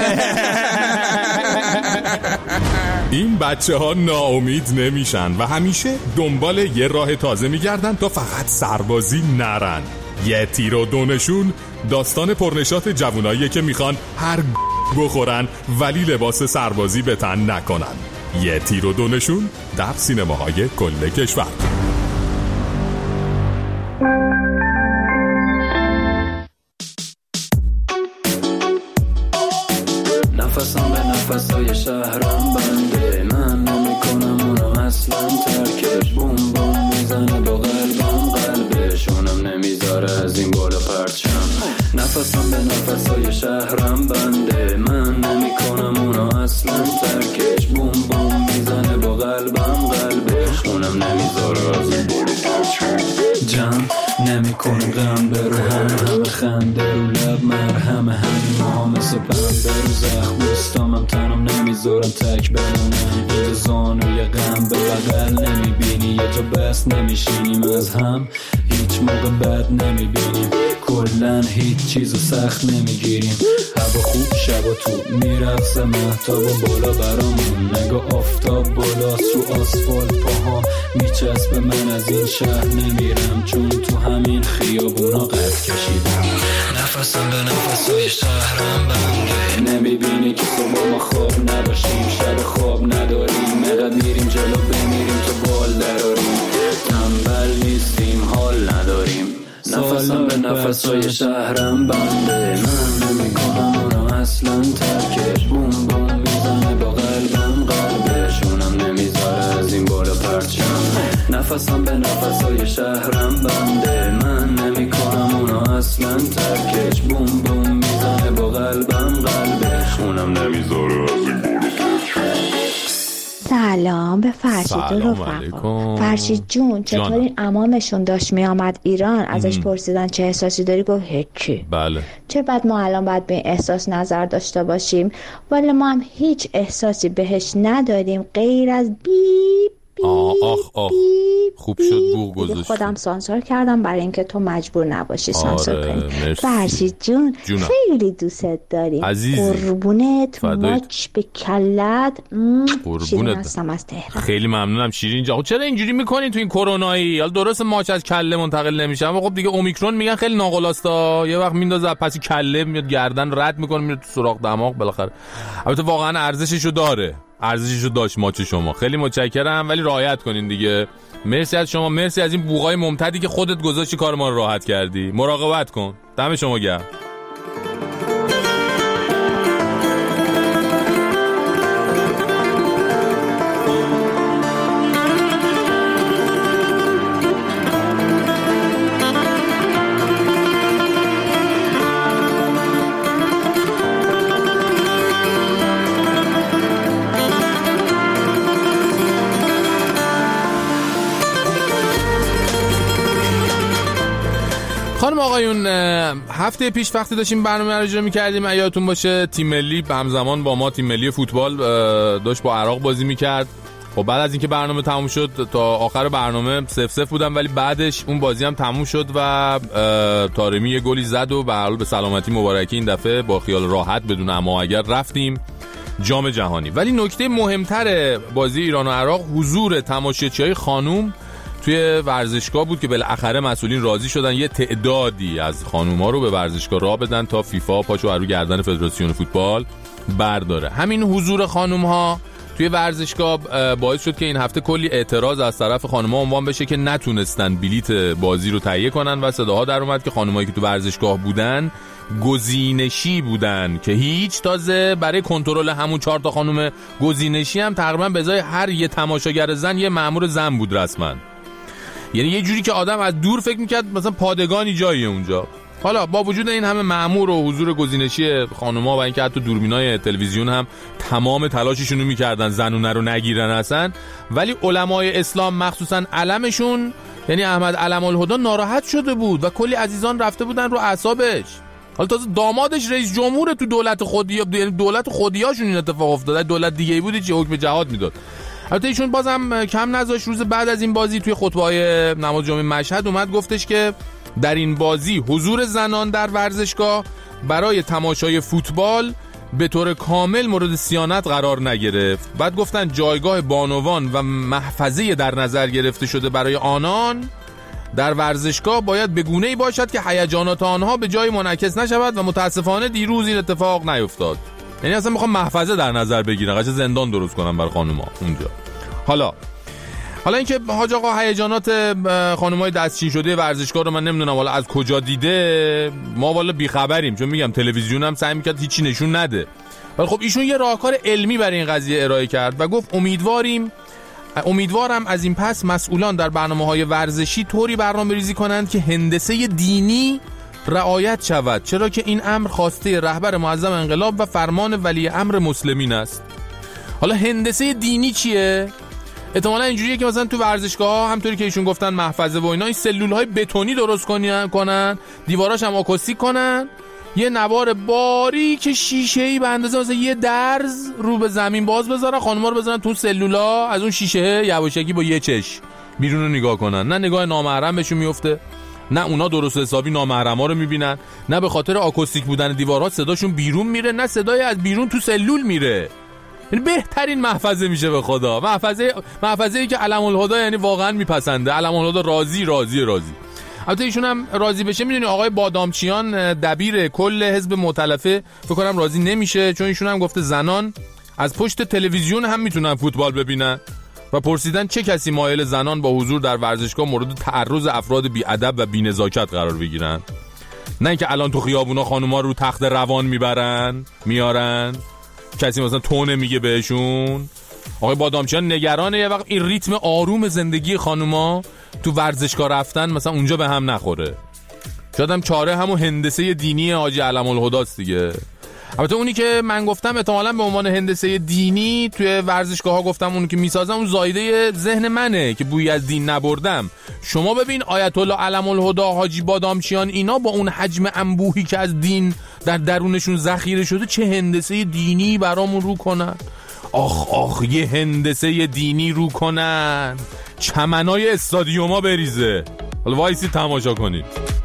این بچه ها ناامید نمیشن و همیشه دنبال یه راه تازه میگردن تا فقط سربازی نرن. یه تیر و 2 نشون داستان پرنشاط جوونایی که میخوان هر بخورن ولی لباس سربازی به تن نکنن. یه تیر و 2 نشون در سینماهای کل کشور. نفسم به نفسای شهرم بنده، من نمیکنم اونو اصلا ترکش. بوم بوم میزنه با قلبم قلبش، اونم نمیذاره از این بالا پرچم. نفسم به نفسای شهرم بنده، من نمیکنم اونو اصلا ترکش. بوم بوم میزنه با قلبم قلبش، اونم نمیذاره از این بالا پرچم. جمع نمیکنم غم برو همه خنده رو لب مرهم همین ماها مثل پنبه رو زخم بستامم تنم نمیذارم تک بمونم. یه زانوی غم به بغل نمیبینی، یه جا بس نمیشینیم از هم هیچ موقع بد نمیبینیم. کلن هیچ چیزو سخت نمیگیریم. هوا خوب شب و تو میرفت مهتاب و بالا برامون نگاه آفتاب بالاست رو آسفالت پاها میچسبه. من از این شهر نمیرم چون تو همین خیابونا قد کشیدم. نفسم به نفسای شهرم بنده، نمیبینی که صبح ما خواب نباشیم شب خواب نداریم. مقدر میریم جلو بمیریم تو بال دراریم. تنبل نیستیم حال نداریم. نفسم به نفسای شهرم بنده، من نمیکنم اونو اصلا ترکش. بوم بوم میزنه با قلبم قلبش، اونم نمیذاره از این بالا پرچم. نفسم به نفسای شهرم بنده، من نمیکنم اونو اصلا ترکش. بوم بوم میزنه با قلبم قلبش، اونم نمیذاره از این بالا پرچم. سلام به فرشید و رفقا. فرشید جون چطور این عمامشون داشت می آمد ایران ازش پرسیدن چه احساسی داری؟ گفت هیچی. بله. چه بعد ما الان باید به این احساس نظر داشته باشیم؟ ولی ما هم هیچ احساسی بهش نداریم غیر از بیپ. آخ خوب شد بوق گذاشت. خودم سانسور کردم برای اینکه تو مجبور نباشی سانسور کنی. فرشید جون خیلی دوست داریم. قربونت ماچ به کلت. شیرین هستم از تهران. خیلی ممنونم شیرین جان. چرا اینجوری میکنین تو این کرونایی؟ حالا درست ماچ از کله منتقل نمیشه اما خب دیگه اومیکرون میگن خیلی ناقلاستا، یه وقت میندازه پس کله میاد گردن رد میکنه میره تو سوراخ دماغ بالاخره. البته واقعا ارزششو داره. ارزششو داشت ماچ شما. خیلی متشکرم ولی رعایت کنین دیگه. مرسی از شما، مرسی از این بوقای ممتدی که خودت گذاشتی کار ما رو راحت کردی. مراقبت کن. دم شما گرم. خانم آقایون، هفته پیش وقتی داشتیم برنامه رو اجرا می‌کردیم یادتون باشه تیم ملی همزمان با ما، تیم ملی فوتبال داشت با عراق بازی می‌کرد. خب بعد از اینکه برنامه تموم شد تا آخر برنامه 0-0 بودن ولی بعدش اون بازی هم تموم شد و طارمی یه گلی زد و به هر حال به سلامتی مبارکی این دفعه با خیال راحت بدون اما اگر رفتیم جام جهانی. ولی نکته مهمتر بازی ایران و عراق حضور تماشاگرای خانوم توی ورزشگاه بود که بالاخره مسئولین راضی شدن یه تعدادی از خانوما رو به ورزشگاه راه بدن تا فیفا پاشو رو گردن فدراسیون فوتبال برداره. همین حضور خانوم‌ها توی ورزشگاه باعث شد که این هفته کلی اعتراض از طرف خانوما عنوان بشه که نتونستن بلیت بازی رو تهیه کنن و صداها در اومد که خانمایی که تو ورزشگاه بودن گزینشی بودن که هیچ، تازه برای کنترل همون 4 تا خانم گزینشی هم تقریبا به ازای هر یه تماشاگر زن یه مأمور زن بود رسما. یعنی یه جوری که آدم از دور فکر میکرد مثلا پادگانی جاییه اونجا. حالا با وجود این همه مأمور و حضور گزینشی خانوما و اینکه حتی دوربینای تلویزیون هم تمام تلاششون رو میکردن زنونه رو نگیرن اصلا، ولی علمای اسلام مخصوصا علمشون یعنی احمد علم الهدا ناراحت شده بود و کلی عزیزان رفته بودن رو اعصابش. حالا تازه دامادش رئیس جمهور تو دولت خودی، یعنی دولت خودیاشون این اتفاق افتاده. دولت دیگه‌ای بود چه حکم جهاد میداد. البته ایشون بازم کم نذاشت، روز بعد از این بازی توی خطبه‌های نماز جمعه مشهد اومد گفتش که در این بازی حضور زنان در ورزشگاه برای تماشای فوتبال به طور کامل مورد صیانت قرار نگرفت. بعد گفتن جایگاه بانوان و محفظه در نظر گرفته شده برای آنان در ورزشگاه باید به گونه‌ای باشد که هیجانات آنها به جای منعکس نشود و متاسفانه دیروز این اتفاق نیفتاد. یعنی اصلا میخوام محفظه در نظر بگیرن، قشنگ زندان درست کنن برای خانوما اونجا. حالا اینکه حاج آقا هیجانات خانمای دستچین شده ورزشگاه رو من نمیدونم حالا از کجا دیده، ما والا بیخبریم، چون میگم تلویزیون هم سعی میکرد هیچی نشون نده. ولی خب ایشون یه راهکار علمی برای این قضیه ارائه کرد و گفت امیدوارم از این پس مسئولان در برنامه‌های ورزشی طوری برنامه‌ریزی کنند که هندسه دینی رعایت شود، چرا که این امر خواسته رهبر معظم انقلاب و فرمان ولی امر مسلمین است. حالا هندسه دینی چیه؟ احتمالاً اینجوریه که مثلا تو ورزشگاه‌ها همونطوری که ایشون گفتن محفظه و اینا، این سلول‌های بتونی درست کنن، دیواراش هم آکوستیک کنن، یه نوار باریک شیشه‌ای به اندازه مثلا یه درز رو به زمین باز بذارن، خانم‌ها رو بذارن تو سلولا، از اون شیشه یواشکی با یه چش بیرون رو نگاه کنن. نه نگاه نامحرم بهشون میفته، نه اونا درست حسابی نامحرما رو میبینن، نه به خاطر آکوستیک بودن دیوارها صداشون بیرون میره، نه صدای از بیرون تو سلول میره. یعنی بهترین محفظه میشه به خدا. محفظه‌ای که علم الهدا یعنی واقعا میپسنده. علم الهدا راضی. البته ایشون هم راضی بشه. میدونی آقای بادامچیان دبیر کل حزب مؤتلفه فکر کنم راضی نمیشه، چون ایشون هم گفته زنان از پشت تلویزیون هم میتونن فوتبال ببینن و پرسیدن چه کسی مایل زنان با حضور در ورزشگاه مورد تعرض افراد بی‌ادب و بی‌نزاکت قرار بگیرن. نه اینکه الان تو خیابونا خانوما رو تخت روان میارن کسی مثلا تونه میگه بهشون. آقای بادامچیان نگرانه یه وقت این ریتم آروم زندگی خانوما تو ورزشگاه رفتن مثلا اونجا به هم نخوره. شاید هم چاره همون هندسه دینی حاجی علم الهداست دیگه. البته اونی که من گفتم احتمالاً به عنوان هندسه دینی توی ورزشگاه‌ها گفتم اونی که میسازم اون زایده ذهن منه که بوی از دین نبردم. شما ببین آیت الله علم الهدی حاجی بادامچیان اینا با اون حجم انبوهی که از دین در درونشون ذخیره شده چه هندسه دینی برامون رو کنن. آخ یه هندسه دینی رو کنن چمنای استادیوما بریزه. حالا وایسی تماشا کنید.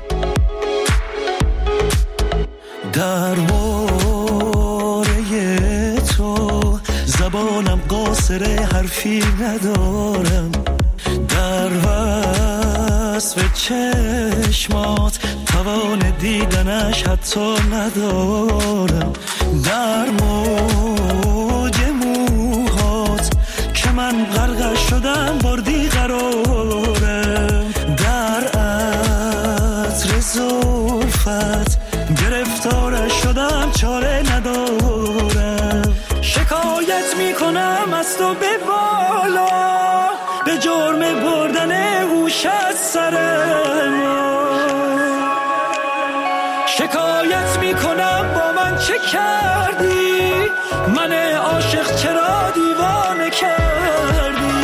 درباره تو زبانم قاصر حرفی ندارم، در وصف چشمات توان دیدنش حتی ندارم، در موج موهات که من غرقش شدم بردی قرارم، در عطر زلفت گرفتارش شدم چاره ندارم، شکایت میکنم از تو به بالا به جرم بردن هوش از سرم، شکایت میکنم با من چه کردی، من عاشق چرا دیوانه کردی،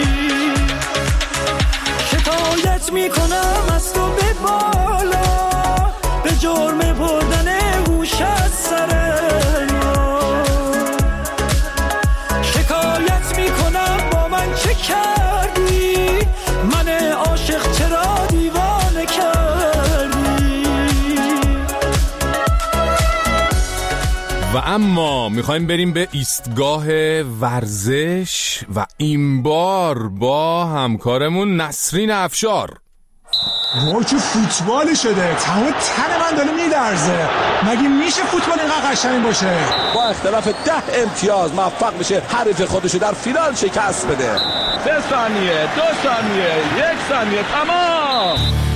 شکایت میکنم از تو به بالا به جرم بردن هوش از سرم، شکایت میکنم با من چه کردی، من عاشق چرا دیوانه کردی. و اما میخوایم بریم به ایستگاه ورزش و این بار با همکارمون نسرین افشار. که فوتبال شده، تمام تن من داره میلرزه. مگه میشه فوتبال اینقدر قشنگ باشه؟ با اختلاف 10 امتیاز موفق میشه حریف خودشو در فینال شکست بده. 3 ثانیه، 2 ثانیه، 1 ثانیه، تمام.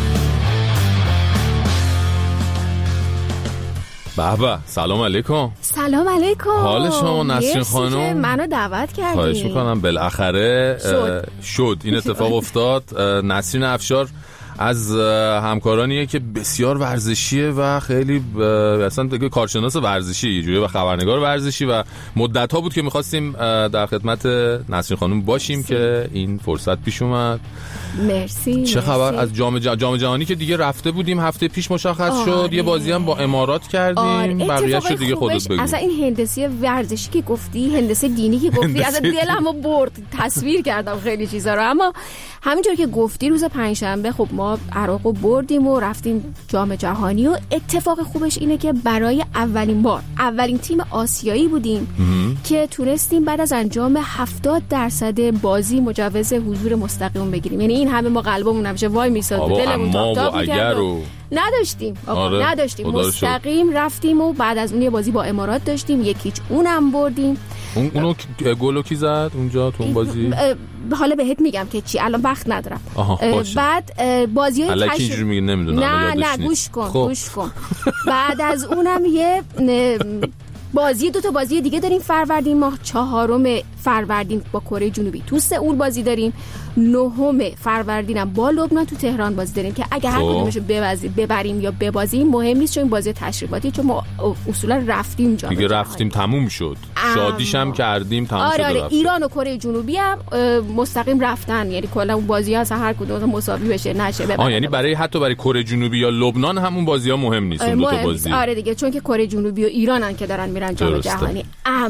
بابا سلام علیکم. سلام علیکم. حال شما نسرین خانم؟ منو دعوت کردی. خواهش میکنم. بالاخره شد این اتفاق افتاد. نسرین افشار از همکارانیه که بسیار ورزشیه و خیلی اصلا دیگه کارشناس ورزشی جوری و خبرنگار ورزشی و مدت‌ها بود که می‌خواستیم در خدمت نسرین خانم باشیم که این فرصت پیش اومد. مرسی. چه خبر از جام جهانی که دیگه رفته بودیم هفته پیش مشخص شد. یه بازی هم با امارات کردیم. بقیه‌اشو دیگه خودت بگو. اصلا این هندسه ورزشی که گفتی، هندسه دینی که گفتی، اصلا دلمو برد. تصویر کردم خیلی چیزا رو. اما همینطور که گفتی روز پنجشنبه خب ما عراقو بردیم و رفتیم جام جهانی و اتفاق خوبش اینه که برای اولین تیم آسیایی بودیم که تونستیم بعد از انجام 70% بازی مجوز حضور مستقیم بگیریم. یعنی این همه ما قلبمون همیشه وای میساد و دلمون تاپ می‌کرد. نداشتیم مستقیم رفتیم و بعد از اون یه بازی با امارات داشتیم 1-0 اونم بردیم. اونو گلو کی زد اونجا تو اون بازی؟ حالا بهت میگم که چی، الان وقت ندارم. بعد بازیای اینجوری نمیدونم. نه گوش کن. بعد از اونم یه بازی 2 تا بازی دیگه داریم فروردین ماه. 4 فروردین با کره جنوبی تو سئول بازی داریم. 9 فروردینم با لبنان تو تهران بازی داریم که اگه هر کدومشو ببریم یا ببازیم مهم نیست، چون این بازی تشریفاتی، چون ما اصولا رفتیم جام دیگه رفتیم تموم شد. شادیش هم کردیم تموم شد. آره ایران و کره جنوبی هم مستقیم رفتن. یعنی کلا اون بازی ها هر کدوم مساوی بشه نشه ببریم. یعنی حتی برای کره جنوبی یا لبنان همون بازی‌ها مهم نیست اون 2 تا بازی. آره دیگه، چون که کره جنوبی و ایرانن که دارن میرن جام جهانی.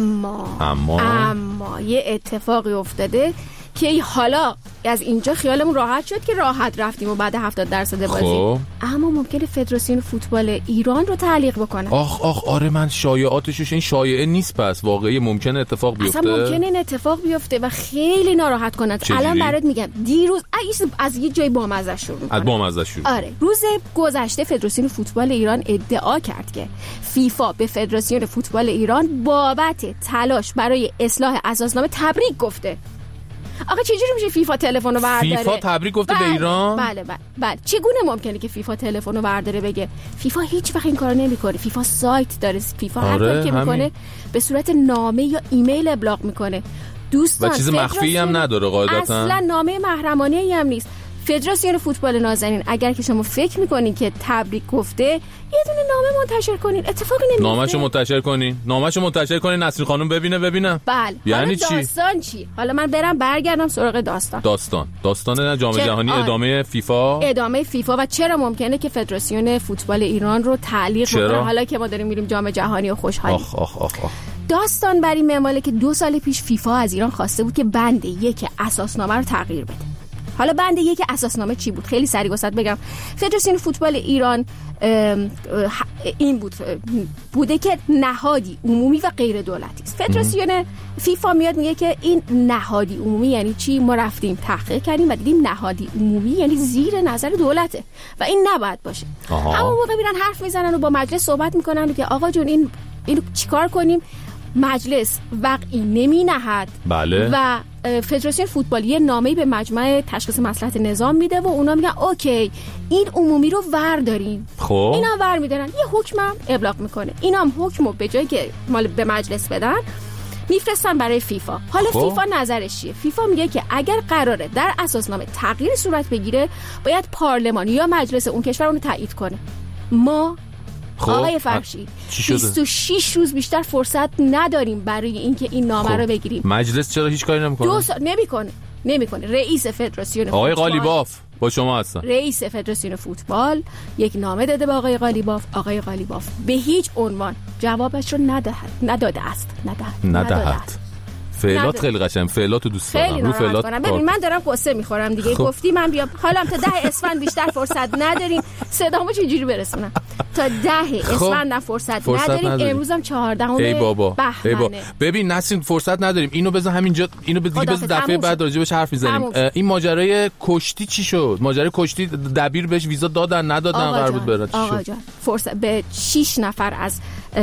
اما یه اتفاقی افتاده که حالا از اینجا خیالمون راحت شد که راحت رفتیم و بعد 70% بازی اما ممکنه فدراسیون فوتبال ایران رو تعلیق بکنه. آره من شایعاتش این شایعه نیست، پس واقعی ممکنه اتفاق بیفته. اصلا ممکنه این اتفاق بیفته و خیلی ناراحت کنه. الان برات میگم دیروز از یه جای بامزه شروع میکنه. آره روز گذشته فدراسیون فوتبال ایران ادعا کرد که فیفا به فدراسیون فوتبال ایران بابت تلاش برای اصلاح اساسنامه تبریک گفته. آقا چجوری میشه فیفا تلفن رو برداره؟ فیفا تبریک گفته به ایران؟ بله. چگونه ممکنه که فیفا تلفن رو برداره بگه؟ فیفا هیچ وقت این کارو نمیکنه. فیفا سایت داره. فیفا هر کاری که میکنه به صورت نامه یا ایمیل ابلاغ میکنه. دوستان و چیز مخفی هم نداره قاعدتا. اصلا نامه محرمانه‌ای هم نیست. فدراسیون فوتبال نازنین اگر که شما فکر میکنین که تبریک گفته، یه دونه نامه منتشر کنین، اتفاقی نمیفته. نامه‌شو منتشر کنین نسرین خانم ببینه. بله. یعنی چی؟ داستان چی؟ حالا من برگردم سراغ داستان جام جهانی، ادامه فیفا و چرا ممکنه که فدراسیون فوتبال ایران رو تعلیق کنه حالا که ما داریم میریم جام جهانی و خوشحالی. داستان بر این منواله که 2 سال پیش فیفا از ایران خواسته بود که بند 1 اساسنامه رو تغییر بده. حالا بند 1 اساسنامه چی بود؟ خیلی سریع واسط بگم. فدراسیون فوتبال ایران این بوده که نهادی عمومی و غیر دولتی است. فدراسیون فیفا میاد میگه که این نهادی عمومی یعنی چی؟ ما رفتیم تحقیق کردیم و دیدیم نهادی عمومی یعنی زیر نظر دولته و این نباید باشه. همون موقع میرن حرف میزنن و با مجلس صحبت میکنن که آقا جون اینو چیکار کنیم؟ مجلس وقعی نمی نهد. بله. و فدراسیون فوتبالی نامه‌ای به مجمع تشخیص مصلحت نظام میده و اونا میگن اوکی این عمومی رو ور دارین. خب اینا ور میدارن، یه حکمم ابلاغ میکنه. اینا هم حکمو به جای که مال به مجلس بدن میفرستن برای فیفا. حالا فیفا نظرش چیه؟ فیفا میگه که اگر قراره در اساسنامه تغییر صورت بگیره باید پارلمان یا مجلس اون کشور اونو تایید کنه. ما آقای فرشید 26 روز بیشتر فرصت نداریم برای اینکه این نامه رو بگیریم. مجلس چرا هیچ کاری نمیکنه؟ 2 سال نمیکنه. رئیس فدراسیون آقای قالیباف با شما هستن. رئیس فدراسیون فوتبال یک نامه داده به آقای قالیباف. آقای قالیباف به هیچ عنوان جوابش رو نداده است. فعلات خیلی قشنگ، فعلاتو دوست دارم. رو فعلات ببین من دارم قصه میخورم دیگه. گفتی من بیام حالا تا 10 اسفند بیشتر فرصت نداریم. صدامو چجوری برسونم تا 10 اسفند فرصت نداریم. امروزم 14 بهمنه. ببین نسرین فرصت نداریم. اینو بذار همینجا، اینو دیگه بذار دفعه بعد راجبش حرف میزنیم. این ماجرای کشتی چی شد؟ ماجرای کشتی دبیر بهش ویزا دادن ندادن قرار بود بره. آقا جان فرصت به 6 نفر از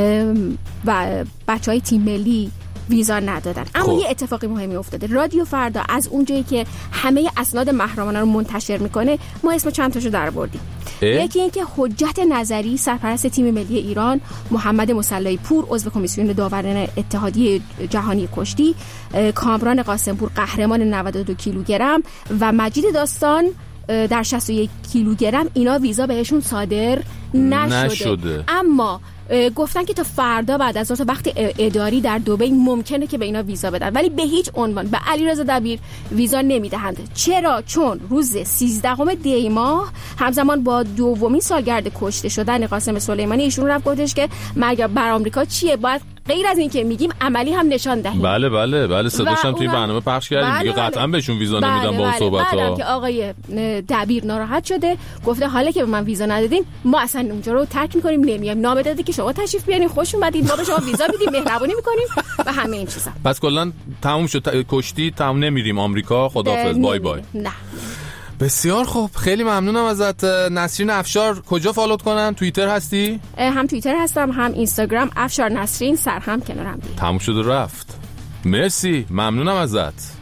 بچهای تیم ملی ویزا ندادن. اما یه اتفاقی مهمی افتاده. رادیو فردا از اونجایی که همه اسناد محرمانه رو منتشر میکنه ما اسم چند تاشو درآوردیم. یکی این که حجت نظری سرپرست تیم ملی ایران محمد مصلحی پور عضو کمیسیون داوران اتحادیه جهانی کشتی، کامران قاسمپور قهرمان 92 کیلوگرم و مجید داستان در 61 کیلوگرم اینا ویزا بهشون صادر نشده. اما گفتن که تا فردا بعد از ظهر وقت اداری در دبی ممکنه که به اینا ویزا بدن، ولی به هیچ عنوان به علیرضا دبیر ویزا نمیدهند. چرا؟ چون روز 13 دی ماه همزمان با دومین سالگرد کشته شدن قاسم سلیمانی ایشون رفت گفتش که مرگ بر آمریکا چیه، باید غیر از این که میگیم عملی هم نشان دهیم. بله صداش هم توی برنامه پخش کردیم دیگه. قطعا بهشون ویزا نمیدن با اون صحبت‌ها. که آقای دبیر ناراحت شده گفته حالا که به من ویزا ندادین ما اصلا اونجا رو ترک می‌کنیم نمیایم. نامه داده که شما تشریف بیارین، خوش اومدید، ما به شما ویزا میدیم، مهربونی می‌کنیم و همه این چیزا. پس کلا تموم شد کشتی، تموم نمیریم آمریکا، خداحافظ، بای بای. نه بسیار خوب، خیلی ممنونم ازت نسرین افشار. کجا فالوت کنن؟ توییتر هستی؟ هم توییتر هستم هم اینستاگرام، افشار نسرین سر هم کنارم دیگه. تموم شد و رفت. مرسی، ممنونم ازت.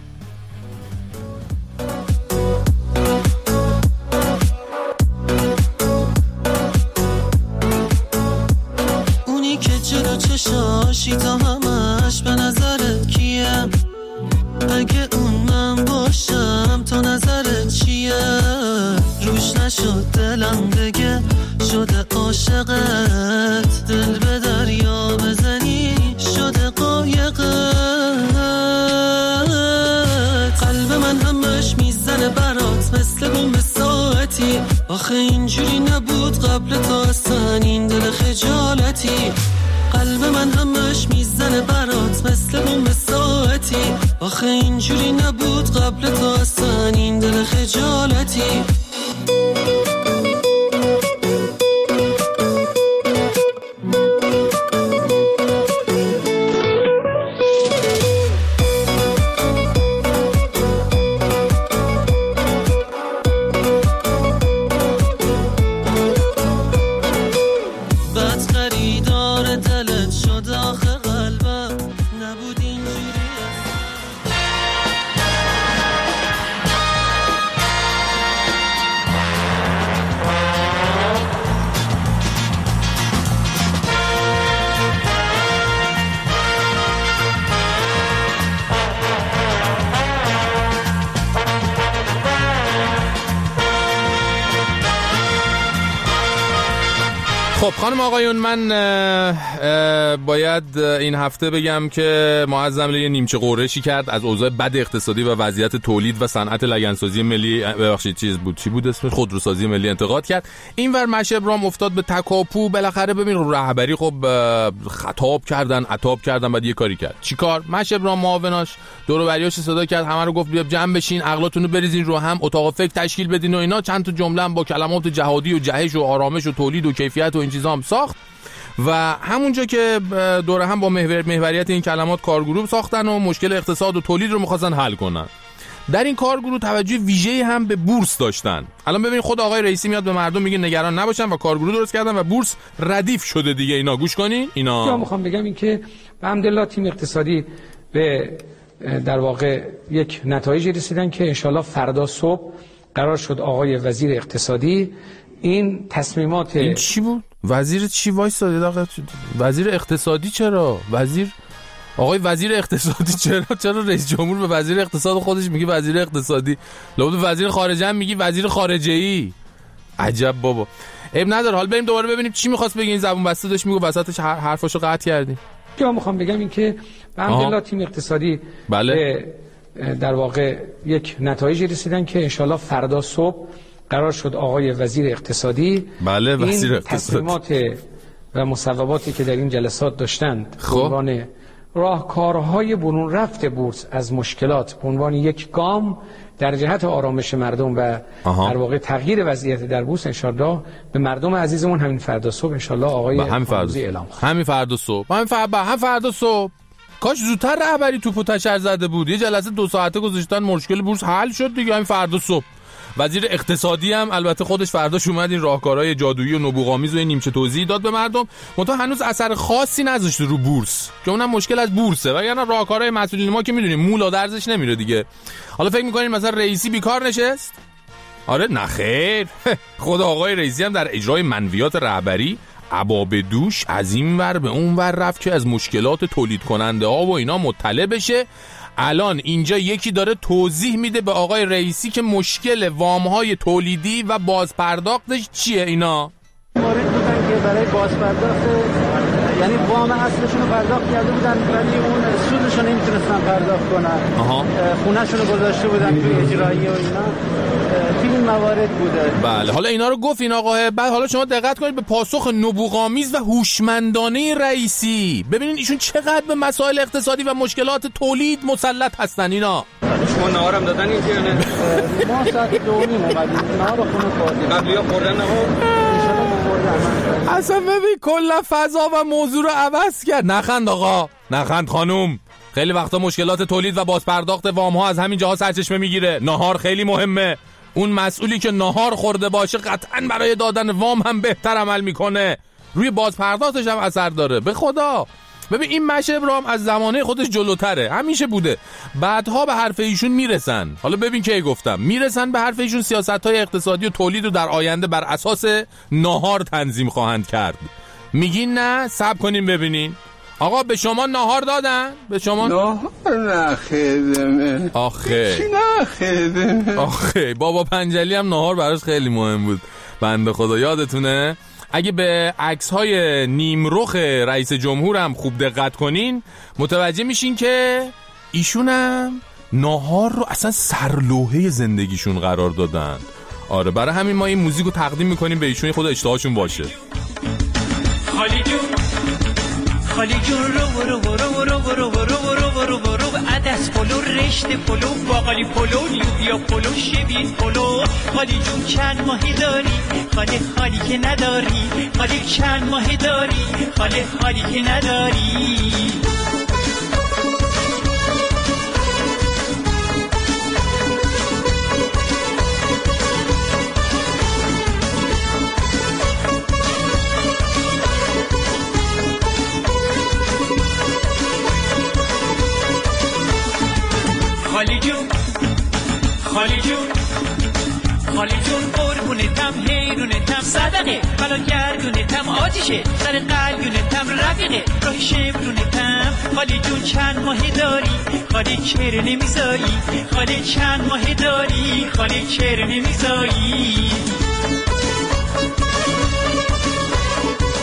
اونی که جلو چشاشی تا همش به نظر کیم، اگه اون من باشم تو نظرت چیه؟ روش نشد دلم دیگه شده عاشقت، دل به دریا بزنی شده قایقت. قلب من همش میزنه برات مثل بوم ساعتی، آخه اینجوری نبود قبل تو اصلا این دل خجالتی. قلب من همش میزنه برات مثل بوم ساعتی، آخه اینجوری نبود قبل تو اصلا این دل خجالتی. خب خانم آقایون، من باید این هفته بگم که معظم یه نیمچه قرشی کرد از اوضاع بد اقتصادی و وضعیت تولید و صنعت لگنسازی ملی، ببخشید چی بود اسمش، خودروسازی ملی انتقاد کرد. اینور مشهبرام افتاد به تکاپو. بالاخره ببین رهبری خب خطاب کردن، عتاب کردن، بعد یه کاری کرد. چیکار؟ مشهبرام معاوناش دور و بریاش صدا کرد، همه رو گفت بیا جمع بشین، عقلاتونو بریزین رو هم، اتاق فکر تشکیل بدین و اینا. چند تا جمله با کلمات جهادی و جهش و آرامش و تولید و کیفیت و این چیزا هم ساخت و همونجا که دوره هم با محوریت این کلمات کارگروه ساختن و مشکل اقتصاد و تولید رو می‌خواستن حل کنن. در این کارگروه توجه ویژه‌ای هم به بورس داشتن. الان ببین خود آقای رئیسی میاد به مردم میگه نگران نباشن و کارگروه درست کردن و بورس ردیف شده دیگه. اینا گوش کنین. اینا میخوام بگم این که الحمدلله تیم اقتصادی به در واقع یک نتایجی رسیدن که انشالله فردا صبح قرار شد آقای وزیر اقتصادی این تصمیمات. این چی بود؟ وزیر چی وایساد؟ وزیر اقتصادی چرا؟ آقای وزیر اقتصادی چرا رئیس جمهور به وزیر اقتصاد خودش میگه وزیر اقتصادی؟ لابد وزیر خارجه هم میگی وزیر خارجه ای. عجب بابا. عیب نداره، حالا بریم دوباره ببینیم چی می‌خواست بگه. این زبون بسته داشت میگه، وسطش حرفاشو قطع کردیم. که میخوام بگم این که الحمدلله تیم اقتصادی به در واقع یک نتایجی رسیدن که انشالله فردا صبح قرار شد آقای وزیر اقتصادی این تصمیمات و مصوباتی که در این جلسات داشتند به عنوان راهکارهای برون رفت بورس از مشکلات به عنوان یک گام در جهت آرامش مردم و در واقع تغییر وضعیت در بورس انشالله به مردم عزیزمون همین فردا صبح انشالله آقای خامنه‌ای اعلام کنه. همین فردا صبح کاش زودتر رهبری توپو تشر زده بود. یه جلسه 2 ساعته گذاشتن مشکل بورس حل شد دیگه. همین فردا صبح وزیر اقتصادی هم البته خودش فرداش اومد این راهکارهای جادویی و نبوغامیز و نیمچه توضیح داد به مردم، منتها هنوز اثر خاصی نذاشته رو بورس که اونم مشکل از بورسه. وگرنه راهکارهای مسئولین ما که میدونیم مولا درزش نمیره دیگه. حالا فکر می‌کنین مثلا رئیسی بیکار نشست؟ آره نخیر. خود آقای رئیسی هم در اجرای منویات رهبری عبا به دوش از این ور به اون ور رفت که از مشکلات تولید کننده ها و اینا مطلع بشه. الان اینجا یکی داره توضیح میده به آقای رئیسی که مشکل وام‌های تولیدی و بازپرداختش چیه. اینا مورد بودن که برای بازپرداخت یعنی وام اصلشون رو پرداخت کرده بودن ولی اون سودش رو نمیتونستن پرداخت کنن. خونه‌شون رو گذاشته بودن توی اجرایی و اینا. این موارد بوده. بله حالا اینا رو گفت این آقاه. بعد حالا شما دقت کنید به پاسخ نبوغامیز و هوشمندانه رئیسی. ببینید ایشون چقدر به مسائل اقتصادی و مشکلات تولید مسلط هستن. اینا شما نهارم دادن این که نه؟ ما ساعت 2:30 اومدیم نهار رو خونه خوردیم. قبلی‌ها خوردن نهار؟ اصلا ببین کل فضا و موضوع رو عوض کرد. نخند آقا، نخند خانوم. خیلی وقتا مشکلات تولید و بازپرداخت وام ها از همین جاها سرچشمه میگیره. نهار خیلی مهمه. اون مسئولی که نهار خورده باشه قطعاً برای دادن وام هم بهتر عمل میکنه. روی بازپرداختش هم اثر داره. به خدا ببین این مشهبرام از زمانه خودش جلوتره، همیشه بوده. بعدها به حرف ایشون میرسن. حالا ببین کی گفتم میرسن به حرف ایشون. سیاست‌های اقتصادی و تولید رو در آینده بر اساس نهار تنظیم خواهند کرد. میگین نه؟ صبر کنین ببینین. آقا به شما نهار دادن؟ به شما نهار نخیدمه. آخه بابا پنجلی هم نهار براش خیلی مهم بود بنده خدا. یادتونه اگه به عکس‌های نیمرخ رئیس جمهور هم خوب دقت کنین متوجه میشین که ایشونم نهار رو اصلا سرلوحه زندگیشون قرار دادن. آره برای همین ما این موزیک رو تقدیم میکنیم به ایشون، خود اشتهاشون باشه. خالی جون رو رو رو رو رو رو رو رو رو رو عدس پلو رشت پلو باقالی پلو لوبیا پلو شبیز پلو. خالی جون چند ماهی داری خالی که نداری خالی چند ماهی داری خالی که نداری. خالی جون قربونتم حیرونتم صدقه بلا گردونتم آتیشه سر قلبونتم رفیقه راه شمرونتم. خالی جون چند ماهی داری خالی چهره نمیذاری خالی چند ماهی داری خالی چهره نمیذاری.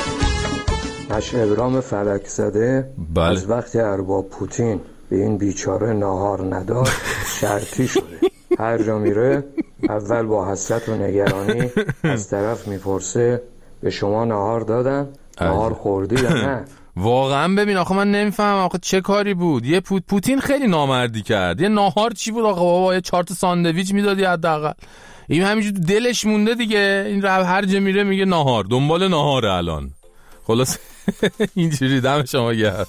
اش ابرام فلک زده از وقتی ارباب پوتین به این بیچاره ناهار نداد شرطی شده. هر جا میره اول با حسرت و نگرانی از طرف میپرسه به شما ناهار دادن؟ ناهار خوردی یا نه؟ واقعا ببین آخه من نمیفهمم آخه چه کاری بود. یه پوتین خیلی نامردی کرد. یه ناهار چی بود آخه بابا؟ یه 4 تا ساندویچ میدادی حداقل. این همینجور تو دلش مونده دیگه. این هر جا میره میگه ناهار، دنبال ناهاره الان. خلاص اینجوری. دم شما گرم.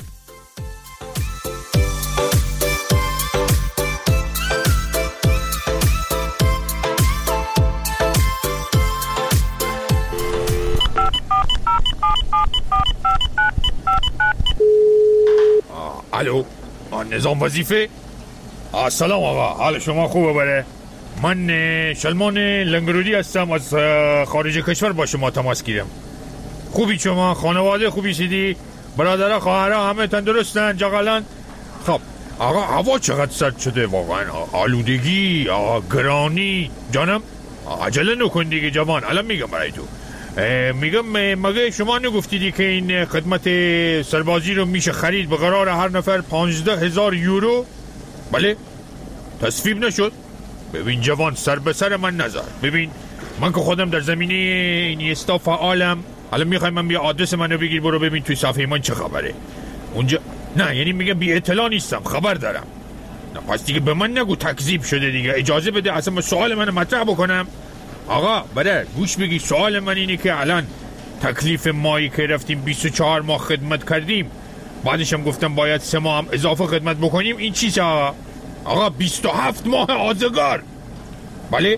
الو نظام وظیفه. سلام آقا، حال شما خوبه؟ بره من شلمان لنگرودی هستم، از خارج کشور با شما تماس گیرم. خوبی شما؟ خانواده خوبی شدی؟ برادرها خواهرها همه تندرستن؟ جاغلان؟ خب آقا هوا چقدر سرد شده واقعا. آلودگی، گرانی. جانم عجله نکن دیگه جوان، الان میگم برای تو. میگم مگه شما نگفتیدی که این خدمت سربازی رو میشه خرید به قرار هر نفر 15,000 یورو؟ بله تصویب نشد. ببین جوان، سر به سر من نذار. ببین من که خودم در زمینه اینیستا فعالم. حالا میخوای من بیا آدرس منو بگیر برو ببین توی صفحه من چه خبره اونجا. نه یعنی میگم بی اطلاع نیستم، خبر دارم. نه پس دیگه به من نگو تکذیب شده دیگه. اجازه بده اصلا سوال منو مطرح بکنم. آقا برای گوش بگی، سوال من اینه که الان تکلیف مایی که رفتیم 24 ماه خدمت کردیم، بعدش هم گفتم باید 3 ماه هم اضافه خدمت بکنیم، این چیزه آقا؟ 27 ماه آزگار. بله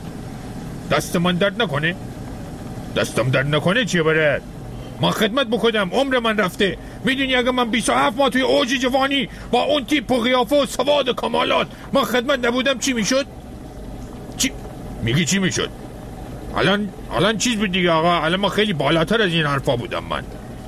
دست من درد نکنه. دستم درد نکنه چیه برای من خدمت بکنم؟ عمر من رفته. میدونی اگه من 27 ماه توی اوج جوانی با اون تیپ و قیافه و سواد کمالات من خدمت نبودم چی میشد؟ چی میگی چی میشد؟ الان چیز بود دیگه آقا. الان من خیلی بالاتر از این حرفا بودم من.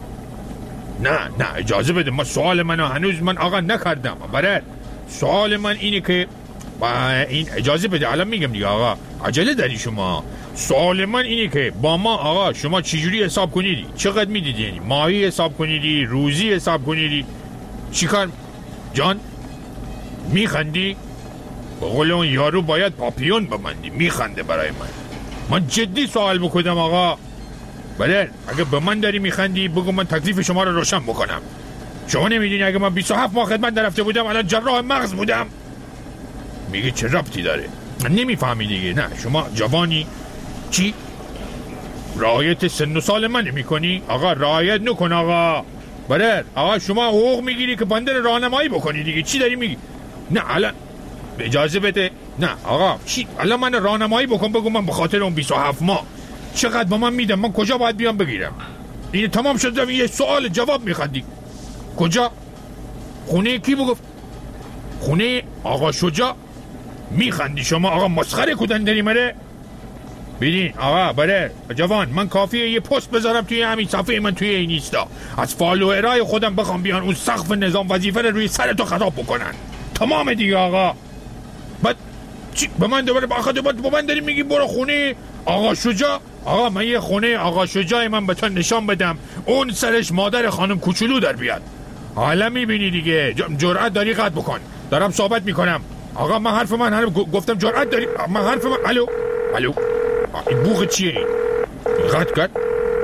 نه اجازه بده، من سوال منو هنوز من آقا نکردم. برای سوال من اینه که این اجازه بده الان میگم دیگه آقا، عجله داری شما. سوال من اینه که با ما آقا شما چجوری حساب کنیدی؟ چقدر میدیدی؟ یعنی ماهی حساب کنیدی؟ روزی حساب کنیدی؟ چیکار جان؟ میخندی؟ به قول اون یارو باید پاپیون ببندی. میخنده برای من جدی سوال بکنم آقا. بله اگه به من داری میخندی بگو من تکلیف شما رو روشن بکنم. شما نمیدونی اگه من 27 ماه خدمت نرفته بودم الان جراح مغز بودم؟ میگه چه ربطی داره؟ نمیفهمی دیگه. نه شما جوانی. چی؟ رعایت سن و سال من میکنی؟ آقا رعایت نکن آقا. بله آقا شما حقوق میگیری که بنده راهنمایی بکنی دیگه. چی داری میگی؟ نه الان اجازه بده. نه آقا چی؟ الان من راهنمایی بکن، بگو من به خاطر اون 27 ماه چقدر با من میدم، من کجا باید بیام بگیرم؟ این تمام شد. یه سوال جواب میخوادی. کجا؟ خونه کی بگفت؟ خونه آقا شجاع. میخندی شما آقا؟ مسخره کودن داری مره؟ ببین آقا بره جوان، من کافیه یه پست بذارم توی همین صفحه من توی اینستا، از فالوورای خودم بخوام بیان اون سقف نظام وظیفه رو روی سرتو خراب بکنن. تمام دیگه آقا. بعد چی به من دوباره با من داری میگی برو خونه آقا شجاع؟ آقا من یه خونه آقا شجاع من به تو نشان بدم اون سرش مادر خانم کوچولو در بیاد. حالا میبینی دیگه جرأت داری قد بکن. دارم صحبت میکنم آقا. من حرف من گفتم جرأت داری. من حرف من الو این بوغ چیه این؟ قد کرد.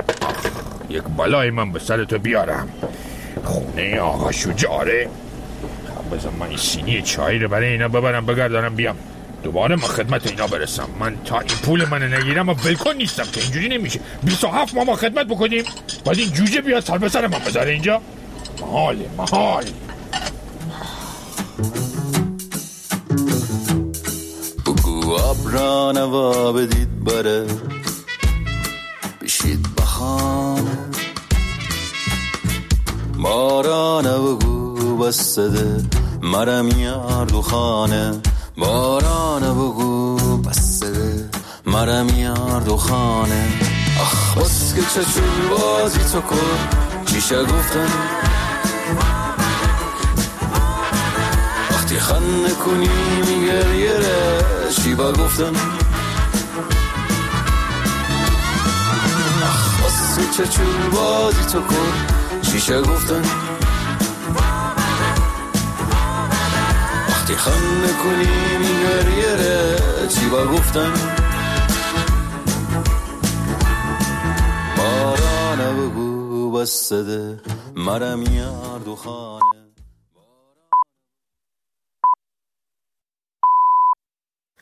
یک بلای من به سرتو بیارم. خونه آقا شجاعه. بذار من این سینی چای رو برای اینا ببرم بگردارم بیام دوباره من خدمت اینا برسم. من تا این پول من نگیرم و بلکن نیستم که اینجوری نمیشه. 27 ما خدمت بکنیم باید این جوجه بیاد سر به سر من بذاره اینجا. محال. بگو ابرانه و بدید بره بشید بخانه بارانه بگو بستده مرم یار دو خانه بارانه بگو بستده مرم یار دو خانه. اخ بس که چشون بازی تو کن چیشه گفتن وقتی خنده کنی میگریره شیبا گفتن. اخ بس چه چور بازی تو کن چیشه گفتن وقتی خنده کنیم این گریه چی با گفتن بارانه بگو بسته ده مرم یار دو خانه